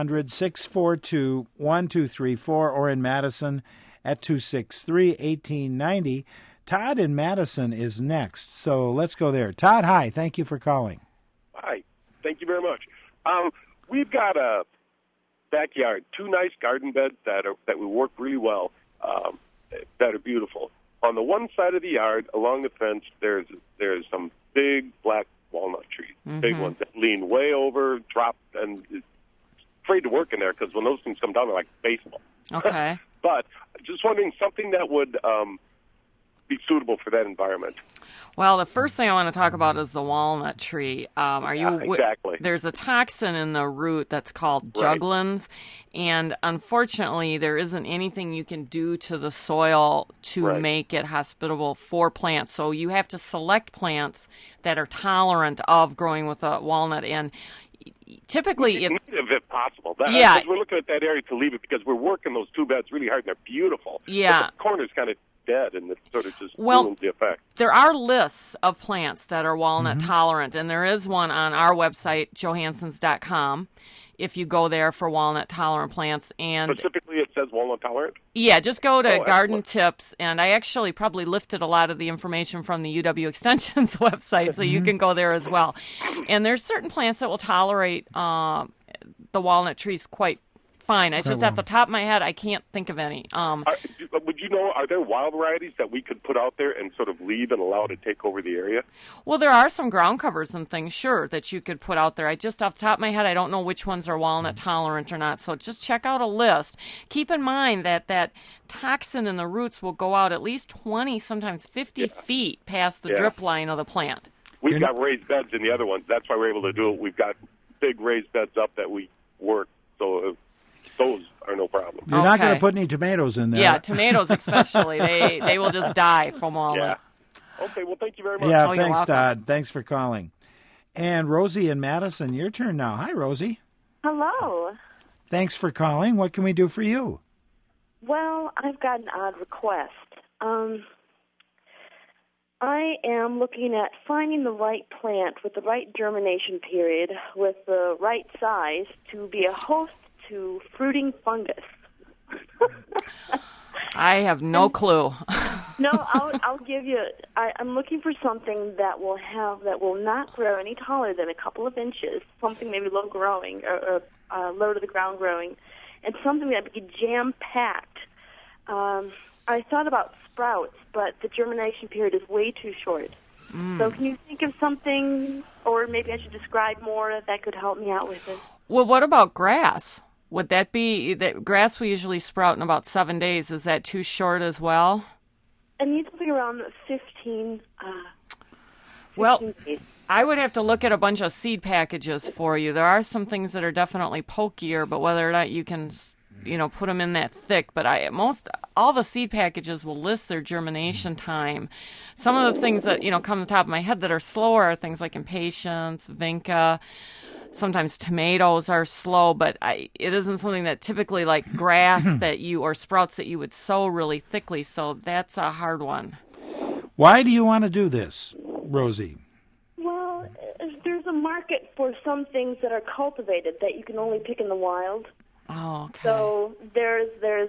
1-800-642-1234 or in Madison at 263-1890. Todd in Madison is next, so let's go there. Todd, hi. Thank you for calling. Hi. Thank you very much. We've got a backyard, 2 nice garden beds that we work really well, that are beautiful. On the one side of the yard, along the fence, there's some big black walnut trees, big ones that lean way over, drop, and it's afraid to work in there because when those things come down, they're like baseball. Okay. But just wondering, something that would be suitable for that environment. Well, the first thing I want to talk about is the walnut tree. Exactly. There's a toxin in the root that's called juglans, and unfortunately, there isn't anything you can do to the soil to make it hospitable for plants. So you have to select plants that are tolerant of growing with a walnut, and typically, if possible. We're looking at that area to leave it because we're working those 2 beds really hard, and they're beautiful. Yeah. But the corner's kind of dead, and it sort of just ruins the effect. There are lists of plants that are walnut tolerant, and there is one on our website, johanssons.com, if you go there for walnut tolerant plants. And specifically, it says walnut tolerant? Yeah, just go to Garden Tips, and I actually probably lifted a lot of the information from the UW Extension's website, so you can go there as well. And there's certain plants that will tolerate the walnut trees quite fine. It's just at the top of my head, I can't think of any. Would you know, are there wild varieties that we could put out there and sort of leave and allow to take over the area? Well, there are some ground covers and things, sure, that you could put out there. I just, off the top of my head, I don't know which ones are walnut tolerant or not. So just check out a list. Keep in mind that toxin in the roots will go out at least 20, sometimes 50 feet past the drip line of the plant. We've got raised beds in the other ones. That's why we're able to do it. We've got big raised beds up that we work, so those are no problem. You're not going to put any tomatoes in there. Yeah, tomatoes especially. they will just die from all that. Okay, well, thank you very much. Yeah, thanks, Todd. Thanks for calling. And Rosie and Madison, your turn now. Hi, Rosie. Hello. Thanks for calling. What can we do for you? Well, I've got an odd request. I am looking at finding the right plant with the right germination period, with the right size to be a host to fruiting fungus. I have no clue. No, I'll give you. I'm looking for something that will not grow any taller than a couple of inches. Something maybe low growing or low to the ground growing, and something that would be jam packed. I thought about sprouts, but the germination period is way too short. So can you think of something, or maybe I should describe more that could help me out with it? Well, what about grass? Would that be that grass we usually sprout in about 7 days? Is that too short as well? I need something around 15 Well, days. I would have to look at a bunch of seed packages for you. There are some things that are definitely pokier, but whether or not you can, put them in that thick. But all the seed packages will list their germination time. Some of the things that come to the top of my head that are slower are things like impatiens, vinca. Sometimes tomatoes are slow, but it isn't something that typically like grass or sprouts that you would sow really thickly. So that's a hard one. Why do you want to do this, Rosie? Well, there's a market for some things that are cultivated that you can only pick in the wild. Oh, okay. So there's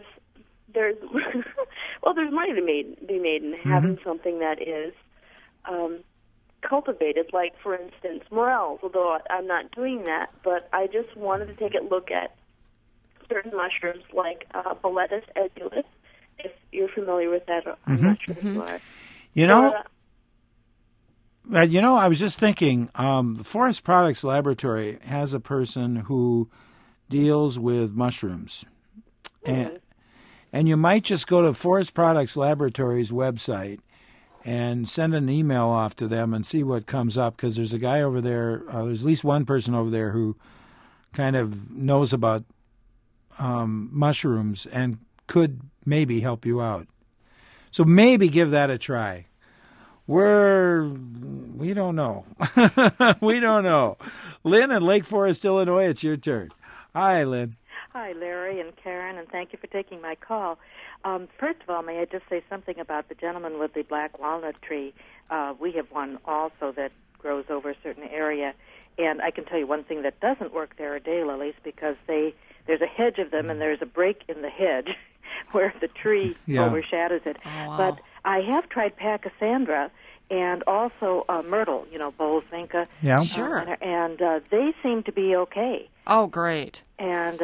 well, there's money to be made in having something that is cultivated, like, for instance, morels, although I'm not doing that, but I just wanted to take a look at certain mushrooms like Boletus edulis, if you're familiar with that. I'm not sure if you are. I was just thinking, the Forest Products Laboratory has a person who deals with mushrooms. And you might just go to Forest Products Laboratory's website and send an email off to them and see what comes up, because there's a guy over there, there's at least one person over there who kind of knows about mushrooms and could maybe help you out. So maybe give that a try. We don't know. We don't know. Lynn in Lake Forest, Illinois, it's your turn. Hi, Lynn. Hi, Larry and Karen, and thank you for taking my call. First of all, may I just say something about the gentleman with the black walnut tree? We have one also that grows over a certain area, and I can tell you one thing that doesn't work there are daylilies, because there's a hedge of them and there's a break in the hedge where the tree overshadows it. Oh, wow. But I have tried Pachysandra and also myrtle, Bowles vinca. Yeah, sure. And they seem to be okay. Oh, great. And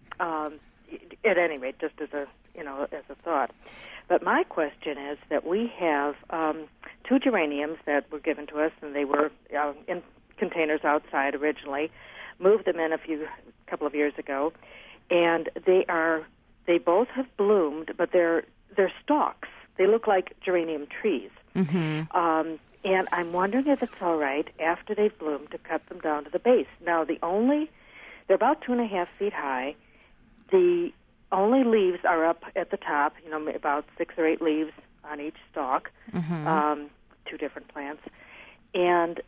at any rate, just as a thought. But my question is that we have 2 geraniums that were given to us, and they were in containers outside originally. Moved them in a couple of years ago, and they both have bloomed, but they're stalks. They look like geranium trees. Mm-hmm. And I'm wondering if it's all right after they've bloomed to cut them down to the base. Now they're about 2.5 feet high. The only leaves are up at the top, about 6 or 8 leaves on each stalk, 2 different plants. And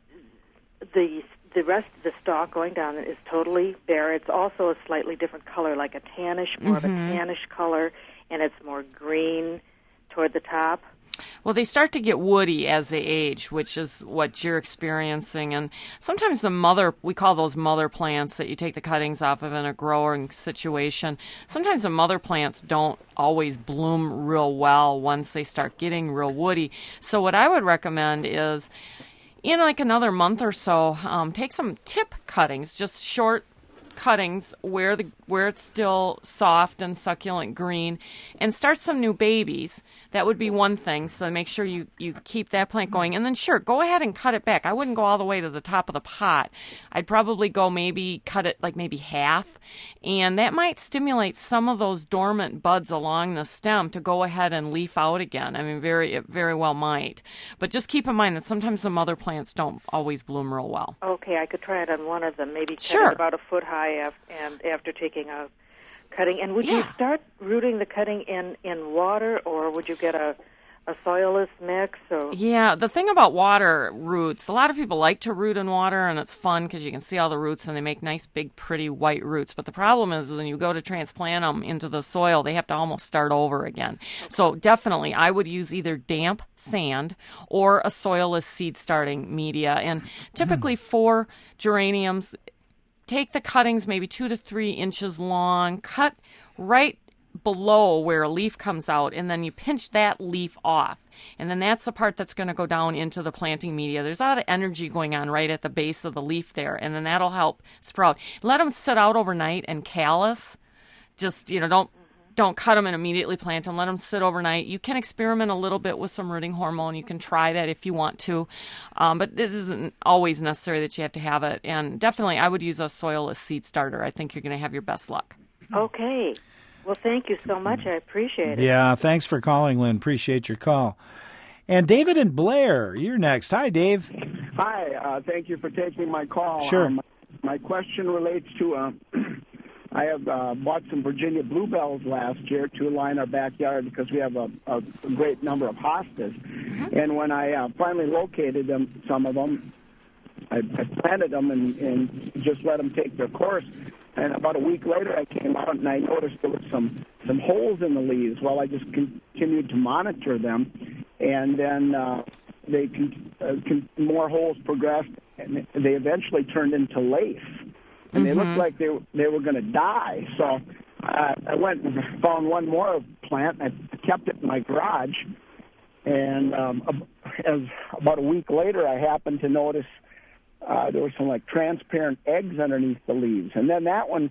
the rest of the stalk going down is totally bare. It's also a slightly different color, like a tannish, more of a tannish color, and it's more green toward the top. Well, they start to get woody as they age, which is what you're experiencing. And sometimes we call those mother plants that you take the cuttings off of in a growing situation. Sometimes the mother plants don't always bloom real well once they start getting real woody. So what I would recommend is, in like another month or so, take some tip cuttings, just short cuttings where it's still soft and succulent green, and start some new babies. That would be one thing. So make sure you keep that plant going, and then sure, go ahead and cut it back. I wouldn't go all the way to the top of the pot. I'd probably cut it like maybe half, and that might stimulate some of those dormant buds along the stem to go ahead and leaf out again. I mean, it very well might. But just keep in mind that sometimes the mother plants don't always bloom real well. Okay, I could try it on one of them. Maybe cut sure. it about a foot high and after taking a cutting. And would you start rooting the cutting in water, or would you get a a soilless mix? Or Yeah, the thing about water roots, a lot of people like to root in water, and it's fun because you can see all the roots, and they make nice, big, pretty white roots. But the problem is when you go to transplant them into the soil, they have to almost start over again. So definitely, I would use either damp sand or a soilless seed starting media. And typically for geraniums, take the cuttings maybe 2 to 3 inches long, cut right below where a leaf comes out, and then you pinch that leaf off. And then that's the part that's going to go down into the planting media. There's a lot of energy going on right at the base of the leaf there, and then that'll help sprout. Let them sit out overnight and callus. Just, don't cut them and immediately plant them. Let them sit overnight. You can experiment a little bit with some rooting hormone. You can try that if you want to. But it isn't always necessary that you have to have it. And definitely, I would use a soilless seed starter. I think you're going to have your best luck. Okay. Well, thank you so much. I appreciate it. Yeah, thanks for calling, Lynn. Appreciate your call. And David and Blair, you're next. Hi, Dave. Hi, thank you for taking my call. Sure. My question relates to, I have bought some Virginia bluebells last year to line our backyard because we have a great number of hostas. And when I finally located them, some of them, I planted them and just let them take their course. And about a week later, I came out and I noticed there was some holes in the leaves. Well, I just continued to monitor them, and then more holes progressed, and they eventually turned into lace, and they looked like they were going to die. So I went and found one more plant. I kept it in my garage, and as about a week later, I happened to notice there were some transparent eggs underneath the leaves, and then that one.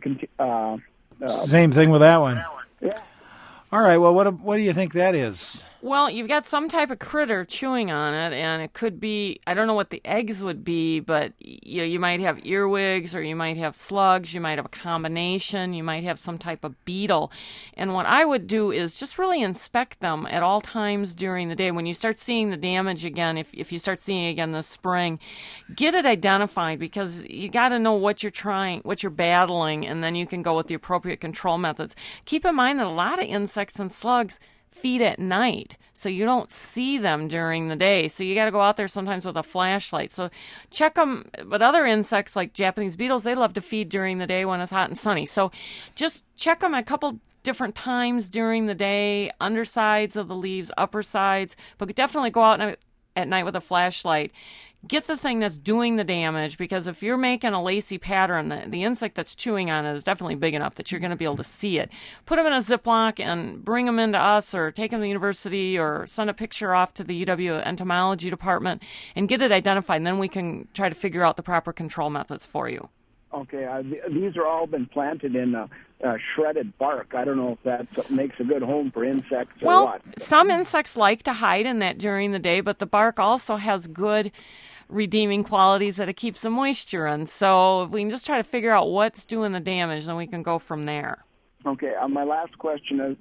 Same thing with that one. Yeah. All right. Well, what do you think that is? Well, you've got some type of critter chewing on it, and it could be, I don't know what the eggs would be, but you might have earwigs, or you might have slugs, you might have a combination, you might have some type of beetle. And what I would do is just really inspect them at all times during the day. When you start seeing the damage again, if you start seeing it again this spring, get it identified, because you got to know what you're battling, and then you can go with the appropriate control methods. Keep in mind that a lot of insects and slugs feed at night, so you don't see them during the day. So you got to go out there sometimes with a flashlight. So check them. But other insects like Japanese beetles, they love to feed during the day when it's hot and sunny. So just check them a couple different times during the day, undersides of the leaves, upper sides. But definitely go out at night with a flashlight. Get the thing that's doing the damage, because if you're making a lacy pattern, the insect that's chewing on it is definitely big enough that you're going to be able to see it. Put them in a Ziploc and bring them into us, or take them to the university, or send a picture off to the UW entomology department and get it identified, and then we can try to figure out the proper control methods for you. Okay, these are all been planted in shredded bark. I don't know if that makes a good home for insects or what. Well, some insects like to hide in that during the day, but the bark also has good redeeming qualities that it keeps the moisture in. So if we can just try to figure out what's doing the damage, then we can go from there. Okay, my last question is,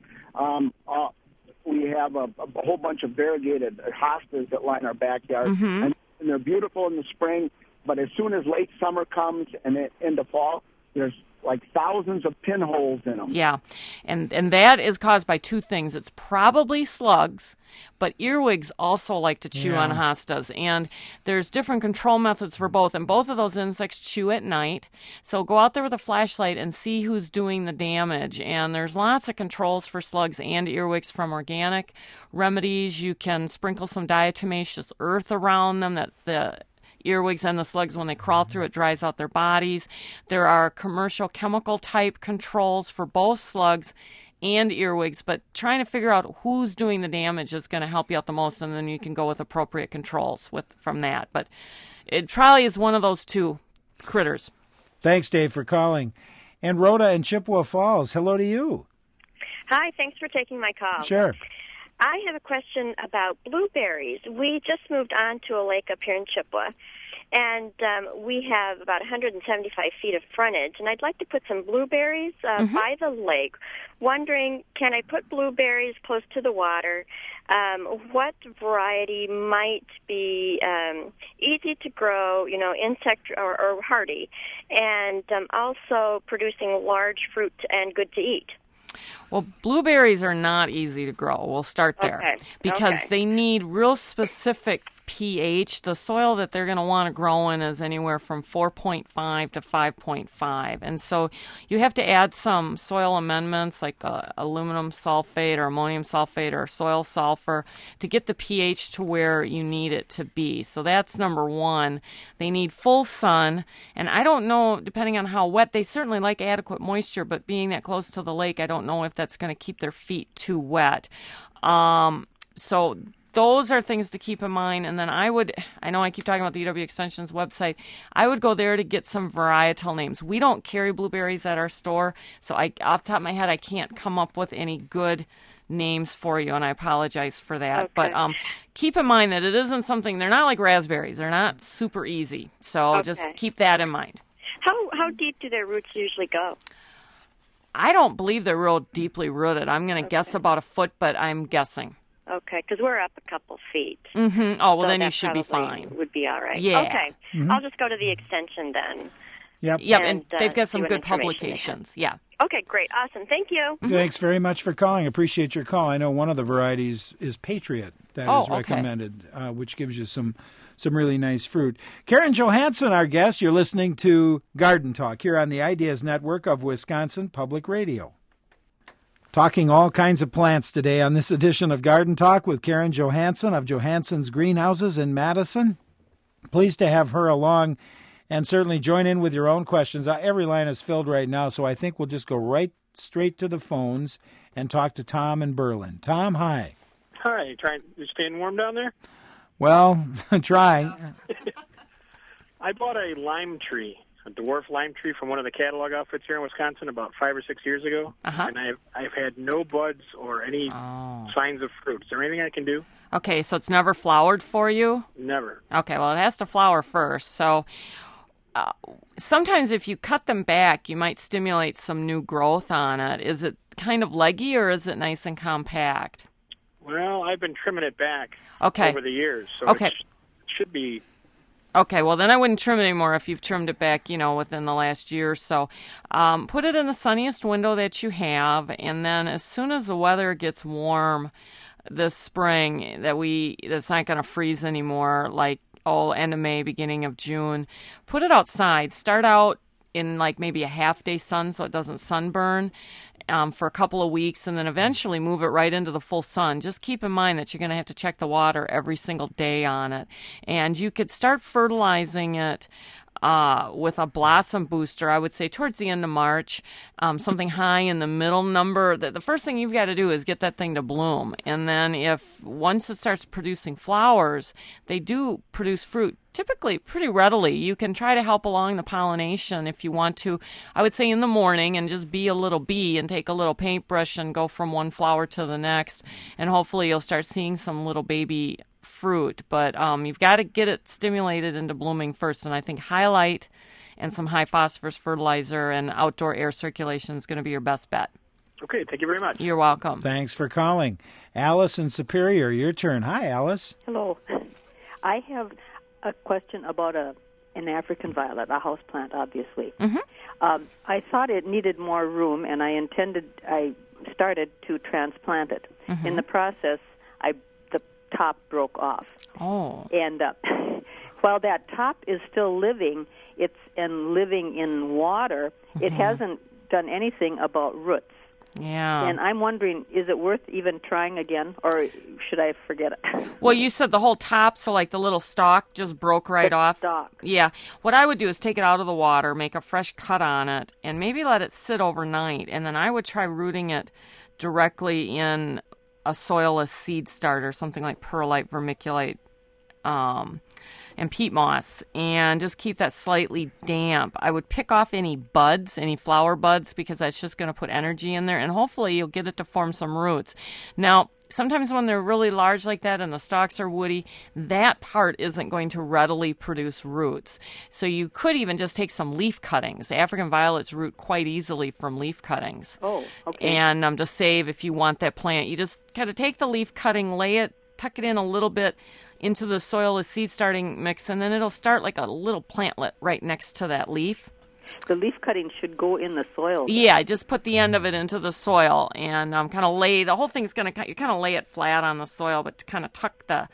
we have a whole bunch of variegated hostas that line our backyard, and they're beautiful in the spring, but as soon as late summer comes and into fall, there's thousands of pinholes in them. Yeah, and that is caused by two things. It's probably slugs, but earwigs also like to chew on hostas, and there's different control methods for both, and both of those insects chew at night. So go out there with a flashlight and see who's doing the damage, and there's lots of controls for slugs and earwigs from organic remedies. You can sprinkle some diatomaceous earth around them that the earwigs and the slugs, when they crawl through, it dries out their bodies. There are commercial chemical type controls for both slugs and earwigs, but trying to figure out who's doing the damage is going to help you out the most, and then you can go with appropriate controls from that. But it probably is one of those two critters. Thanks, Dave, for calling. And Rhoda in Chippewa Falls, hello to you. Hi, thanks for taking my call. Sure. I have a question about blueberries. We just moved on to a lake up here in Chippewa, and we have about 175 feet of frontage, and I'd like to put some blueberries by the lake. Wondering, can I put blueberries close to the water? What variety might be easy to grow, insect or hardy, and also producing large fruit and good to eat? Well, blueberries are not easy to grow. We'll start there. Okay. Because Okay. they need real specific pH. The soil that they're going to want to grow in is anywhere from 4.5 to 5.5. And so you have to add some soil amendments like aluminum sulfate or ammonium sulfate or soil sulfur to get the pH to where you need it to be. So that's number one. They need full sun. And I don't know, depending on how wet, they certainly like adequate moisture, but being that close to the lake, I don't know if that's going to keep their feet too wet. So those are things to keep in mind. And then I know I keep talking about the UW Extension's website. I would go there to get some varietal names. We don't carry blueberries at our store, so off the top of my head, I can't come up with any good names for you, and I apologize for that. Okay. But keep in mind that it isn't something, they're not like raspberries. They're not super easy. So just keep that in mind. How deep do their roots usually go? I don't believe they're real deeply rooted. I'm going to guess about a foot, but I'm guessing. Okay, because we're up a couple feet. Mm-hmm. Oh, well, So then you that should be probably fine. Would be all right. Yeah. Okay. Mm-hmm. I'll just go to the extension then. Yep. And they've got see some what good information they publications. Yeah. Okay, great. Awesome. Thank you. Thanks very much for calling. Appreciate your call. I know one of the varieties is Patriot that is recommended, which gives you some really nice fruit. Karen Johansson, our guest. You're listening to Garden Talk here on the Ideas Network of Wisconsin Public Radio. Talking all kinds of plants today on this edition of Garden Talk with Karen Johansson of Johansson's Greenhouses in Madison. Pleased to have her along and certainly join in with your own questions. Every line is filled right now, so I think we'll just go right straight to the phones and talk to Tom in Berlin. Tom, hi. Hi, you staying warm down there? Well, trying. I bought a lime tree, a dwarf lime tree from one of the catalog outfits here in Wisconsin about 5 or 6 years ago, and I've had no buds or any signs of fruit. Is there anything I can do? Okay, so it's never flowered for you? Never. Okay, well, it has to flower first. So sometimes if you cut them back, you might stimulate some new growth on it. Is it kind of leggy or is it nice and compact? Well, I've been trimming it back Okay. over the years, so Okay. it should be. Okay, well, then I wouldn't trim it anymore if you've trimmed it back, within the last year or so. Put it in the sunniest window that you have, and then as soon as the weather gets warm this spring, that's not going to freeze anymore, like, end of May, beginning of June, put it outside. Start out in, like, maybe a half-day sun so it doesn't sunburn for a couple of weeks, and then eventually move it right into the full sun. Just keep in mind that you're going to have to check the water every single day on it. And you could start fertilizing it with a blossom booster, I would say, towards the end of March, something high in the middle number. The first thing you've got to do is get that thing to bloom. And then once it starts producing flowers, they do produce fruit, typically pretty readily. You can try to help along the pollination if you want to, I would say in the morning, and just be a little bee and take a little paintbrush and go from one flower to the next. And hopefully you'll start seeing some little baby fruit, but you've got to get it stimulated into blooming first, and I think highlight and some high phosphorus fertilizer and outdoor air circulation is going to be your best bet. Okay, thank you very much. You're welcome. Thanks for calling. Alice in Superior, your turn. Hi, Alice. Hello. I have a question about an African violet, a houseplant, obviously. Mm-hmm. I thought it needed more room, and I started to transplant it. Mm-hmm. In the process, the top broke off. Oh. And while that top is still living, living in water, it hasn't done anything about roots. Yeah. And I'm wondering, is it worth even trying again, or should I forget it? Well, you said the whole top, so like the little stalk just broke right off. Stalk. Yeah. What I would do is take it out of the water, make a fresh cut on it, and maybe let it sit overnight. And then I would try rooting it directly in a soilless seed starter, something like perlite, vermiculite, and peat moss, and just keep that slightly damp. I would pick off any buds, any flower buds, because that's just going to put energy in there, and hopefully you'll get it to form some roots. Now, sometimes when they're really large like that and the stalks are woody, that part isn't going to readily produce roots. So you could even just take some leaf cuttings. African violets root quite easily from leaf cuttings. Oh, okay. And to save, if you want that plant, you just kind of take the leaf cutting, tuck it in a little bit into the soilless seed starting mix, and then it'll start like a little plantlet right next to that leaf. The leaf cutting should go in the soil. Yeah, just put the end of it into the soil and kind of lay, the whole thing's going to, you kind of lay it flat on the soil, but to kind of tuck the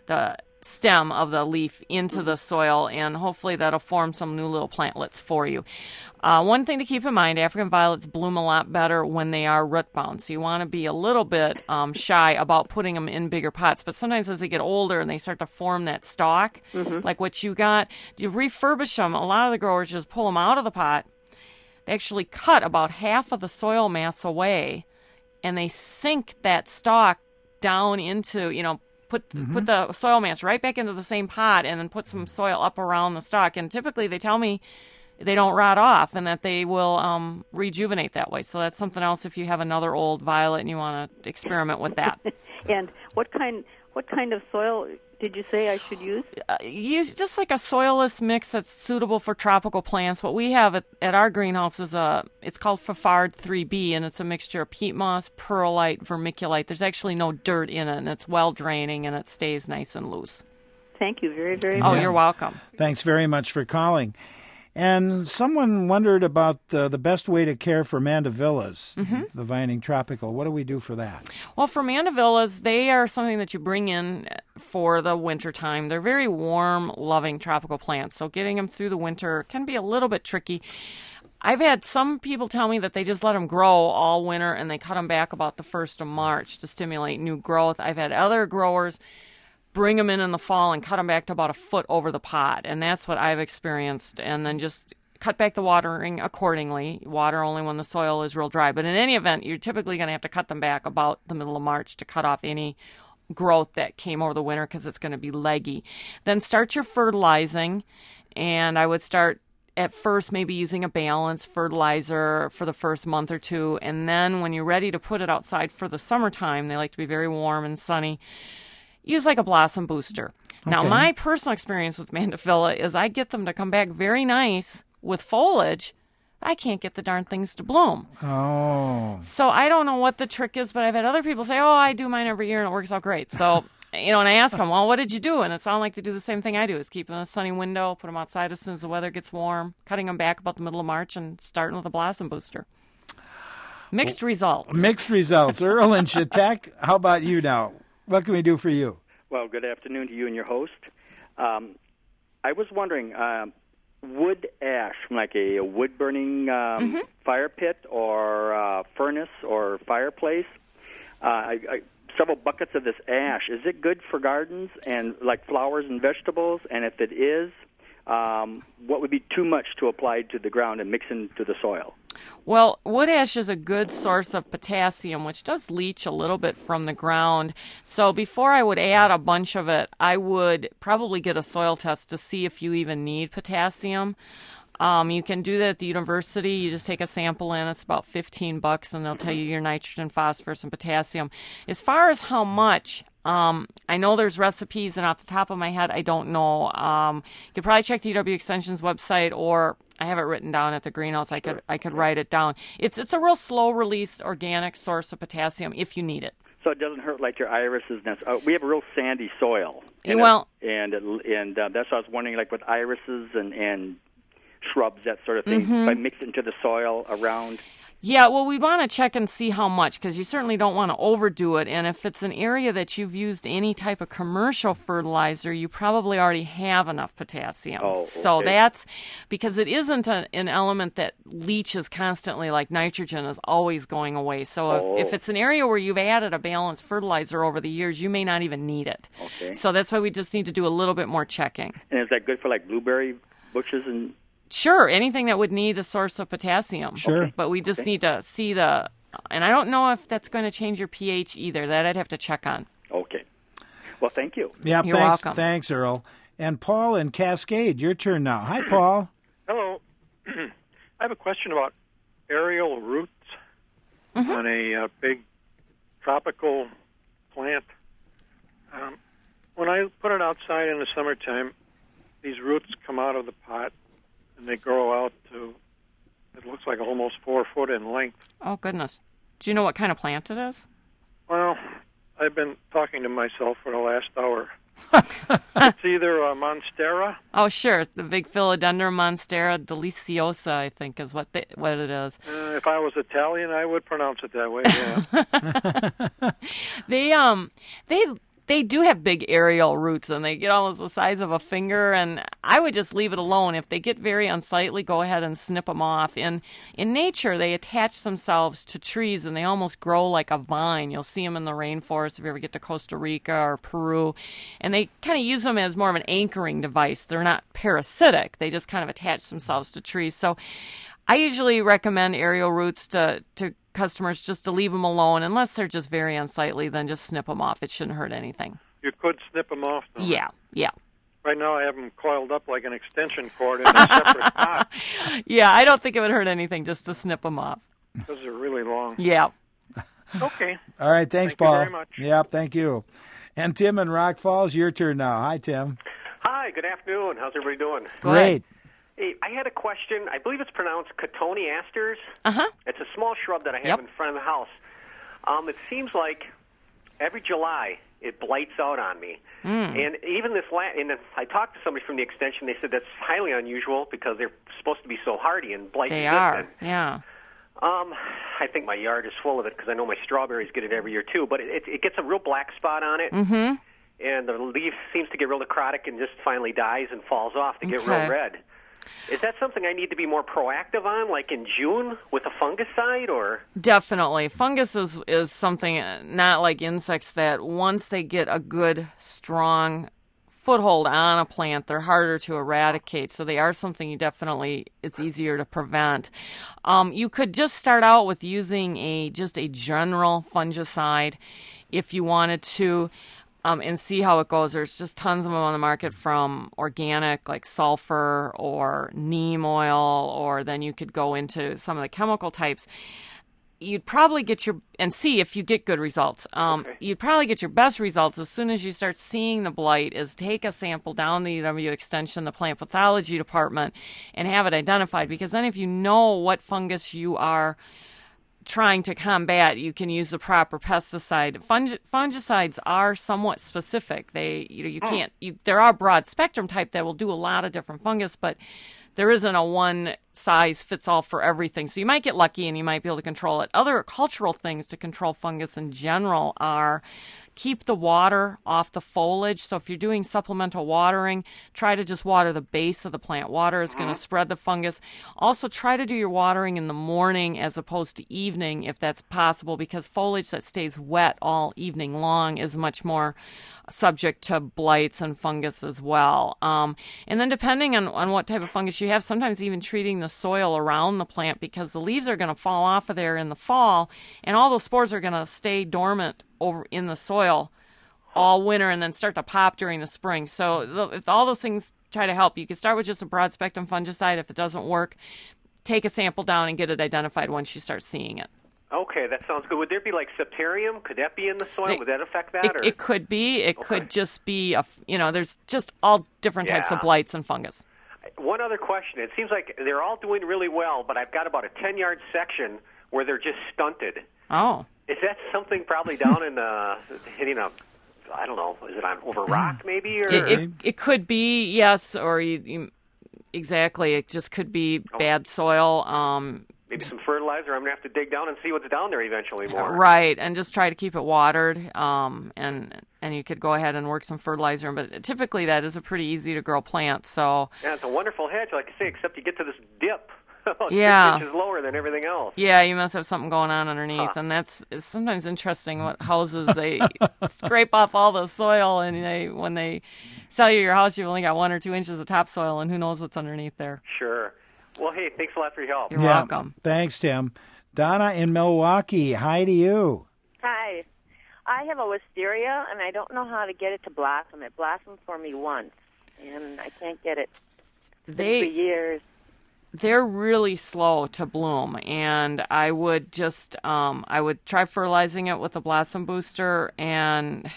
stem of the leaf into the soil, and hopefully that'll form some new little plantlets for you. One thing to keep in mind, African violets bloom a lot better when they are root bound, so you want to be a little bit shy about putting them in bigger pots, but sometimes as they get older and they start to form that stalk, like what you got, you refurbish them. A lot of the growers just pull them out of the pot. They actually cut about half of the soil mass away, and they sink that stalk down into, put the soil mass right back into the same pot and then put some soil up around the stalk. And typically they tell me they don't rot off and that they will rejuvenate that way. So that's something else if you have another old violet and you want to experiment with that. And what kind of soil did you say I should use? Use just like a soilless mix that's suitable for tropical plants. What we have at our greenhouse is it's called Fafard 3B, and it's a mixture of peat moss, perlite, vermiculite. There's actually no dirt in it, and it's well draining, and it stays nice and loose. Thank you very, very much. Oh, you're welcome. Thanks very much for calling. And someone wondered about the best way to care for mandevillas, the vining tropical. What do we do for that? Well, for mandevillas, they are something that you bring in for the winter time. They're very warm, loving tropical plants, so getting them through the winter can be a little bit tricky. I've had some people tell me that they just let them grow all winter and they cut them back about the 1st of March to stimulate new growth. I've had other growers bring them in the fall and cut them back to about a foot over the pot, and that's what I've experienced. And then just cut back the watering accordingly. Water only when the soil is real dry. But in any event, you're typically going to have to cut them back about the middle of March to cut off any growth that came over the winter because it's going to be leggy. Then start your fertilizing, and I would start at first maybe using a balanced fertilizer for the first month or two, and then when you're ready to put it outside for the summertime, they like to be very warm and sunny, use like a blossom booster. Okay. Now, my personal experience with mandevilla is I get them to come back very nice with foliage. I can't get the darn things to bloom. Oh. So I don't know what the trick is, but I've had other people say, I do mine every year and it works out great. So, and I ask them, well, what did you do? And it sounds like they do the same thing I do, is keep them in a sunny window, put them outside as soon as the weather gets warm, cutting them back about the middle of March and starting with a blossom booster. Mixed results. Mixed results. Earl and Chautauqua, how about you now? What can we do for you? Well, good afternoon to you and your host. I was wondering, wood ash from like a wood-burning fire pit or furnace or fireplace, several buckets of this ash, is it good for gardens and like flowers and vegetables? And if it is, what would be too much to apply to the ground and mix into the soil? Well, wood ash is a good source of potassium, which does leach a little bit from the ground. So before I would add a bunch of it, I would probably get a soil test to see if you even need potassium. You can do that at the university. You just take a sample in. It's about $15, and they'll tell you your nitrogen, phosphorus, and potassium. As far as how much, I know there's recipes, and off the top of my head, I don't know. You could probably check the UW Extension's website, or I have it written down at the greenhouse. I could write it down. It's a real slow-release organic source of potassium if you need it. So it doesn't hurt like your irises. We have a real sandy soil. And well, that's what I was wondering, like with irises and shrubs, that sort of thing, by mixing into the soil around. Yeah, well, we want to check and see how much, because you certainly don't want to overdo it. And if it's an area that you've used any type of commercial fertilizer, you probably already have enough potassium. Oh, okay. So that's because it isn't an element that leaches constantly, like nitrogen is always going away. So if it's an area where you've added a balanced fertilizer over the years, you may not even need it. Okay. So that's why we just need to do a little bit more checking. And is that good for like blueberry bushes and... Sure, anything that would need a source of potassium. Sure. Okay. But we just need to see and I don't know if that's going to change your pH either. That I'd have to check on. Okay. Well, thank you. Yeah, You're welcome. Thanks, Earl. And Paul in Cascade, your turn now. Hi, Paul. Hello. I have a question about aerial roots on a big tropical plant. When I put it outside in the summertime, these roots come out of the pot, and they grow out to, it looks like almost 4 foot in length. Oh, goodness. Do you know what kind of plant it is? Well, I've been talking to myself for the last hour. It's either a Monstera. Oh, sure. The big Philodendron Monstera deliciosa, I think, is what it is. If I was Italian, I would pronounce it that way. Yeah. They do have big aerial roots, and they get almost the size of a finger, and I would just leave it alone. If they get very unsightly, go ahead and snip them off. In nature, they attach themselves to trees, and they almost grow like a vine. You'll see them in the rainforest if you ever get to Costa Rica or Peru, and they kind of use them as more of an anchoring device. They're not parasitic. They just kind of attach themselves to trees. So I usually recommend aerial roots to customers just to leave them alone. Unless they're just very unsightly, then just snip them off. It shouldn't hurt anything. You could snip them off, though. Yeah. Right now I have them coiled up like an extension cord in a separate pot. Yeah, I don't think it would hurt anything just to snip them off. Those are really long. Yeah. Okay. All right, thanks, Paul. Paul. Thank you very much. Yep, thank you. And Tim in Rock Falls, your turn now. Hi, Tim. Hi, good afternoon. How's everybody doing? Great. Hey, I had a question. I believe it's pronounced cotoneasters. It's a small shrub that I have in front of the house. It seems like every July it blights out on me. And even and I talked to somebody from the extension. They said that's highly unusual because they're supposed to be so hardy and blight resistant. They are, yeah. I think my yard is full of it because I know my strawberries get it every year too. But it gets a real black spot on it. And the leaf seems to get real necrotic and just finally dies and falls off to get real red. Is that something I need to be more proactive on, like in June with a fungicide, or? Definitely. Fungus is something, not like insects, that once they get a good, strong foothold on a plant, they're harder to eradicate. So they are something it's easier to prevent. You could just start out with using just a general fungicide if you wanted to. And see how it goes. There's just tons of them on the market from organic, like sulfur or neem oil, or then you could go into some of the chemical types. You'd probably see if you get good results. You'd probably get your best results as soon as you start seeing the blight is take a sample down the UW Extension, the plant pathology department, and have it identified. Because then if you know what fungus you are trying to combat, you can use the proper pesticide. Fungicides are somewhat specific. There are broad spectrum type that will do a lot of different fungus, but there isn't a one size fits all for everything. So you might get lucky and you might be able to control it. Other cultural things to control fungus in general are keep the water off the foliage. So if you're doing supplemental watering, try to just water the base of the plant. Water is going to spread the fungus. Also, try to do your watering in the morning as opposed to evening if that's possible, because foliage that stays wet all evening long is much more subject to blights and fungus as well. And then depending on what type of fungus you have, sometimes even treating the soil around the plant, because the leaves are going to fall off of there in the fall, and all those spores are going to stay dormant over in the soil all winter and then start to pop during the spring. So if all those things try to help, you can start with just a broad spectrum fungicide. If it doesn't work, take a sample down and get it identified once you start seeing it. Okay, that sounds good. Would there be like septarium? Could that be in the soil? Would that affect that? It could be. It could just be, there's just all different types of blights and fungus. One other question. It seems like they're all doing really well, but I've got about a 10-yard section where they're just stunted. Oh. Is that something probably down in hitting a, I don't know, is it on over rock maybe? Or? It could be, yes, or exactly. It just could be bad soil. Maybe some fertilizer. I'm going to have to dig down and see what's down there eventually more. Right, and just try to keep it watered, and you could go ahead and work some fertilizer. But typically that is a pretty easy-to-grow plant. So yeah, it's a wonderful hedge, like I say, except you get to this dip. 6 inches lower than everything else. Yeah, you must have something going on underneath, and it's sometimes interesting what houses they scrape off all the soil, and when they sell you your house, you've only got 1 or 2 inches of topsoil, and who knows what's underneath there. Sure. Well, hey, thanks a lot for your help. You're welcome. Thanks, Tim. Donna in Milwaukee, hi to you. Hi. I have a wisteria, and I don't know how to get it to blossom. It blossomed for me once, and I can't get it for years. They're really slow to bloom, and I would just I would try fertilizing it with a blossom booster, and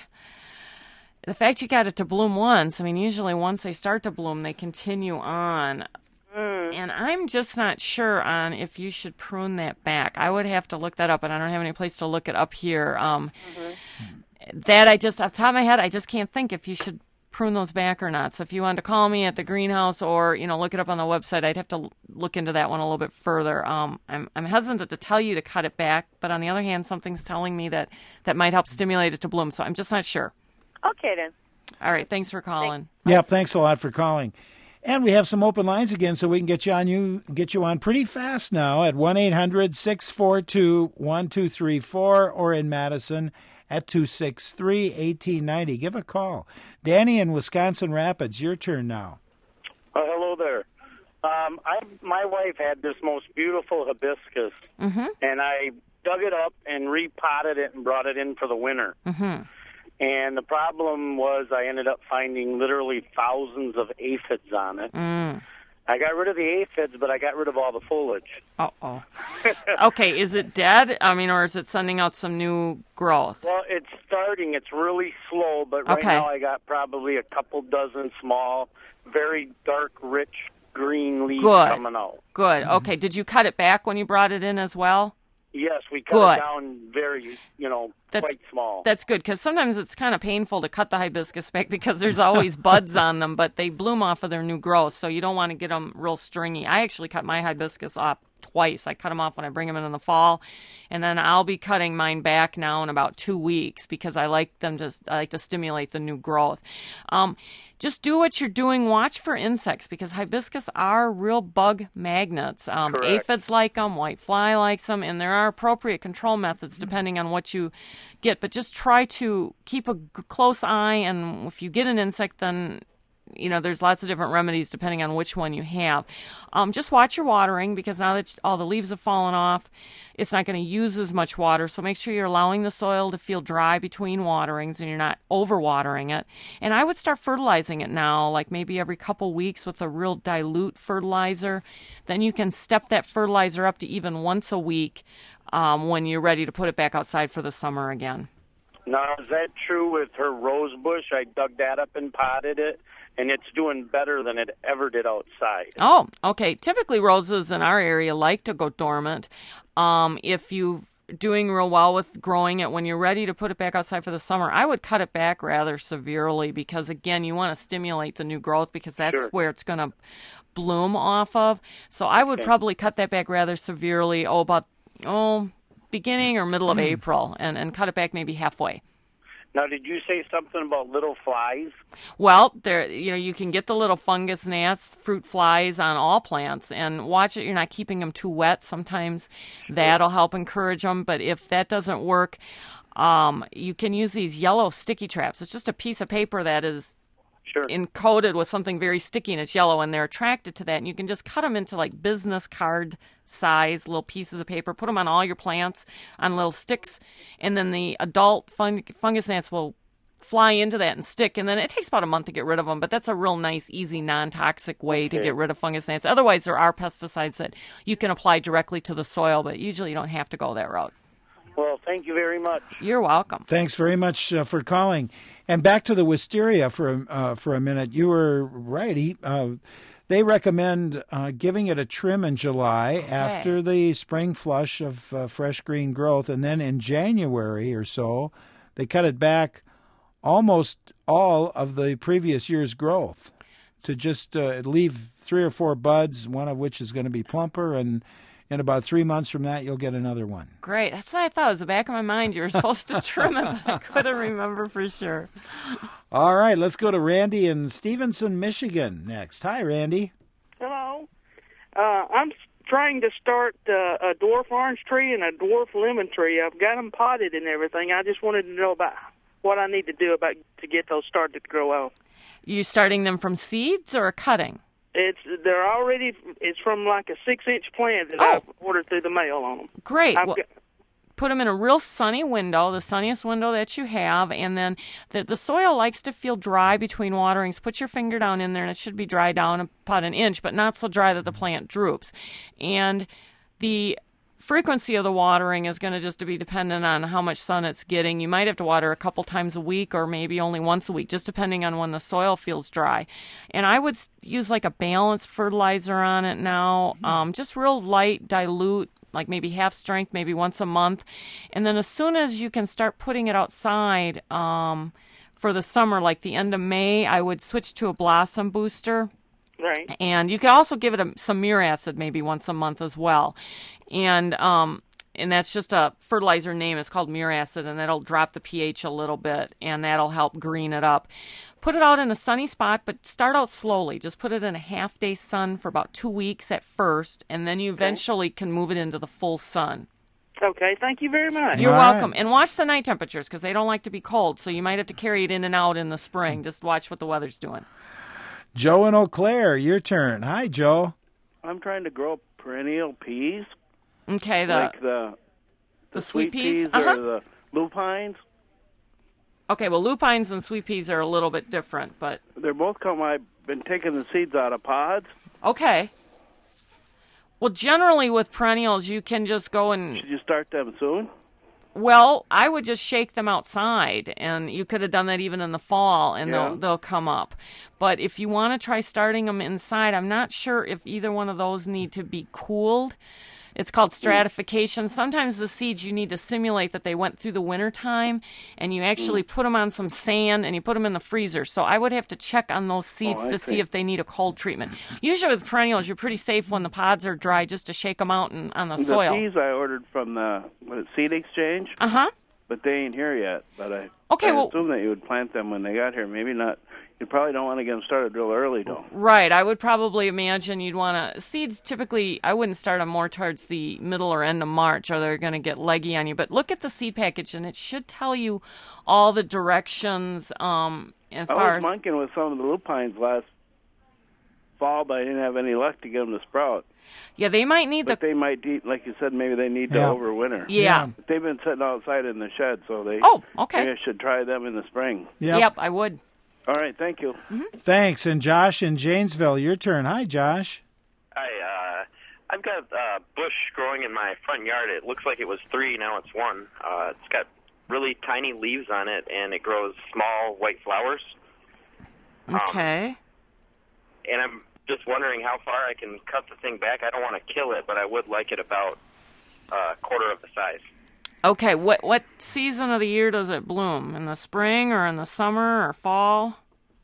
the fact you got it to bloom once, I mean, usually once they start to bloom, they continue on. And I'm just not sure on if you should prune that back. I would have to look that up, and I don't have any place to look it up here. That I just, off the top of my head, I just can't think if you should prune those back or not. So if you wanted to call me at the greenhouse or, look it up on the website, I'd have to look into that one a little bit further. I'm hesitant to tell you to cut it back, but on the other hand, something's telling me that might help stimulate it to bloom. So I'm just not sure. Okay, then. All right. Thanks for calling. Yep. Thanks a lot for calling. And we have some open lines again, so we can get you on pretty fast now at 1-800-642-1234 or in Madison at 263-1890. Give a call. Danny in Wisconsin Rapids, your turn now. Hello there. My wife had this most beautiful hibiscus, and I dug it up and repotted it and brought it in for the winter. And the problem was I ended up finding literally thousands of aphids on it. I got rid of the aphids, but I got rid of all the foliage. Uh-oh. Okay, is it dead? Or is it sending out some new growth? Well, it's starting. It's really slow, but right now I got probably a couple dozen small, very dark, rich green leaves coming out. Good. Okay, did you cut it back when you brought it in as well? Yes, we cut it down very, quite small. That's good, because sometimes it's kind of painful to cut the hibiscus back because there's always buds on them, but they bloom off of their new growth, so you don't want to get them real stringy. I actually cut my hibiscus off twice. I cut them off when I bring them in the fall, and then I'll be cutting mine back now in about 2 weeks because I like to stimulate the new growth. Just do what you're doing. Watch for insects because hibiscus are real bug magnets. Aphids like them, whitefly likes them, and there are appropriate control methods depending on what you get. But just try to keep a close eye, and if you get an insect, then there's lots of different remedies depending on which one you have. Just watch your watering because now that all the leaves have fallen off, it's not going to use as much water. So make sure you're allowing the soil to feel dry between waterings and you're not overwatering it. And I would start fertilizing it now, like maybe every couple weeks with a real dilute fertilizer. Then you can step that fertilizer up to even once a week when you're ready to put it back outside for the summer again. Now, is that true with her rose bush? I dug that up and potted it, and it's doing better than it ever did outside. Oh, okay. Typically, roses in our area like to go dormant. If you're doing real well with growing it, when you're ready to put it back outside for the summer, I would cut it back rather severely because, again, you want to stimulate the new growth because that's where it's going to bloom off of. So I would probably cut that back rather severely, beginning or middle of April, and cut it back maybe halfway. Now, did you say something about little flies? Well, you can get the little fungus gnats, fruit flies on all plants, and watch it. You're not keeping them too wet. Sometimes that'll help encourage them, but if that doesn't work, you can use these yellow sticky traps. It's just a piece of paper that is encoded with something very sticky, and it's yellow, and they're attracted to that, and you can just cut them into like business card size little pieces of paper, put them on all your plants on little sticks, and then the adult fungus gnats will fly into that and stick, and then it takes about a month to get rid of them, but that's a real nice, easy, non-toxic way to get rid of fungus gnats. Otherwise, there are pesticides that you can apply directly to the soil, but usually you don't have to go that route. Well, thank you very much. You're welcome. Thanks very much for calling. And back to the wisteria for a minute. You were right. They recommend giving it a trim in July after the spring flush of fresh green growth, and then in January or so, they cut it back almost all of the previous year's growth to just leave 3 or 4 buds, one of which is going to be plumper, and in about 3 months from that, you'll get another one. Great. That's what I thought. It was the back of my mind. You were supposed to trim it, but I couldn't remember for sure. All right, let's go to Randy in Stevenson, Michigan next. Hi, Randy. Hello. I'm trying to start a dwarf orange tree and a dwarf lemon tree. I've got them potted and everything. I just wanted to know about what I need to do to get those started to grow out. You starting them from seeds or cutting? It's from like a 6-inch plant that I've ordered through the mail on them. Great. Put them in a real sunny window, the sunniest window that you have, and then the soil likes to feel dry between waterings. Put your finger down in there, and it should be dry down about an inch, but not so dry that the plant droops. And the frequency of the watering is going to just be dependent on how much sun it's getting. You might have to water a couple times a week or maybe only once a week, just depending on when the soil feels dry. And I would use like a balanced fertilizer on it now, just real light, dilute, like maybe half strength, maybe once a month. And then as soon as you can start putting it outside for the summer, like the end of May, I would switch to a blossom booster. Right. And you can also give it some Miracid maybe once a month as well. And that's just a fertilizer name. It's called Miracid, and that'll drop the pH a little bit, and that'll help green it up. Put it out in a sunny spot, but start out slowly. Just put it in a half-day sun for about 2 weeks at first, and then you eventually can move it into the full sun. Okay, thank you very much. You're welcome. And watch the night temperatures, because they don't like to be cold, so you might have to carry it in and out in the spring. Just watch what the weather's doing. Joe in Eau Claire, your turn. Hi, Joe. I'm trying to grow perennial peas. Okay, like the sweet peas or the lupines. Okay, well, lupines and sweet peas are a little bit different, but they're both I've been taking the seeds out of pods. Okay. Well, generally with perennials, you can just go and... Should you start them soon? Well, I would just shake them outside, and you could have done that even in the fall, and they'll come up. But if you want to try starting them inside, I'm not sure if either one of those need to be cooled. It's called stratification. Sometimes the seeds, you need to simulate that they went through the winter time, and you actually put them on some sand, and you put them in the freezer. So I would have to check on those seeds to see if they need a cold treatment. Usually with perennials, you're pretty safe when the pods are dry just to shake them out on the soil. The peas I ordered from the Seed Exchange. But they ain't here yet. But I assume that you would plant them when they got here. Maybe not. You probably don't want to get them started real early, though. Right. I would probably imagine you'd want to... Seeds, typically, I wouldn't start them more towards the middle or end of March, or they're going to get leggy on you. But look at the seed package, and it should tell you all the directions. I was monkeying with some of the lupines last fall, but I didn't have any luck to get them to sprout. Yeah, they might need they might, like you said, maybe they need to overwinter. Yeah. They've been sitting outside in the shed, so they... Oh, okay. Maybe I should try them in the spring. Yep, I would. All right, thank you. Thanks. And Josh in Janesville, your turn. Hi, Josh. Hi. I've got a bush growing in my front yard. It looks like it was 3, now it's 1. It's got really tiny leaves on it, and it grows small white flowers. Okay. And I'm just wondering how far I can cut the thing back. I don't want to kill it, but I would like it about a quarter of the size. Okay, what season of the year does it bloom? In the spring or in the summer or fall?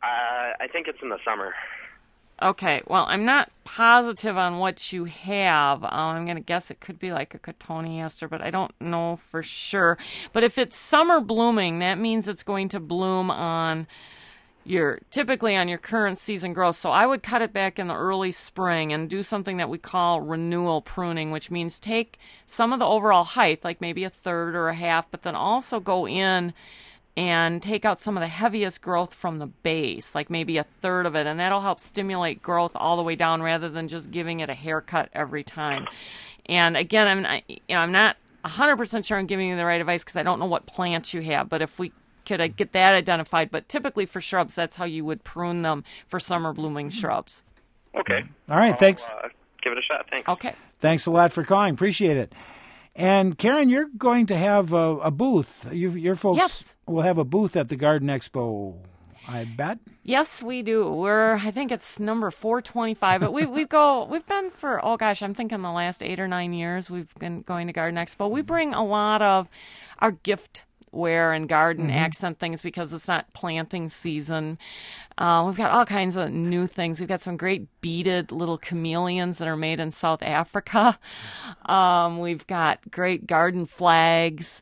I think it's in the summer. Okay, well, I'm not positive on what you have. I'm going to guess it could be like a cotoneaster, but I don't know for sure. But if it's summer blooming, that means it's going to bloom on typically on your current season growth. So I would cut it back in the early spring and do something that we call renewal pruning, which means take some of the overall height, like maybe a third or a half, but then also go in and take out some of the heaviest growth from the base, like maybe a third of it, and that'll help stimulate growth all the way down rather than just giving it a haircut every time. And again, I'm not 100% sure I'm giving you the right advice because I don't know what plants you have, but if we could I get that identified, but typically for shrubs, that's how you would prune them for summer blooming shrubs. Okay. All right, thanks. Give it a shot. Thanks. Okay. Thanks a lot for calling. Appreciate it. And Karen, you're going to have a booth. Your folks will have a booth at the Garden Expo, I bet. Yes, we do. I think it's number 425. But we've been for, I'm thinking the last 8 or 9 years we've been going to Garden Expo. We bring a lot of our gift ware and garden accent things because it's not planting season. We've got all kinds of new things. We've got some great beaded little chameleons that are made in South Africa. We've got great garden flags.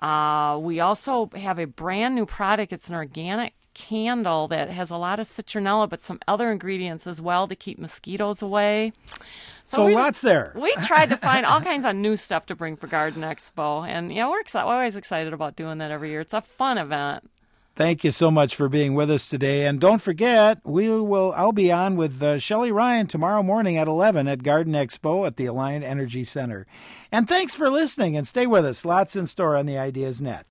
We also have a brand new product. It's an organic candle that has a lot of citronella, but some other ingredients as well to keep mosquitoes away. So lots there. We tried to find all kinds of new stuff to bring for Garden Expo, and we're always excited about doing that every year. It's a fun event. Thank you so much for being with us today. And don't forget, I'll be on with Shelley Ryan tomorrow morning at 11 at Garden Expo at the Alliant Energy Center. And thanks for listening, and stay with us. Lots in store on the Ideas Net.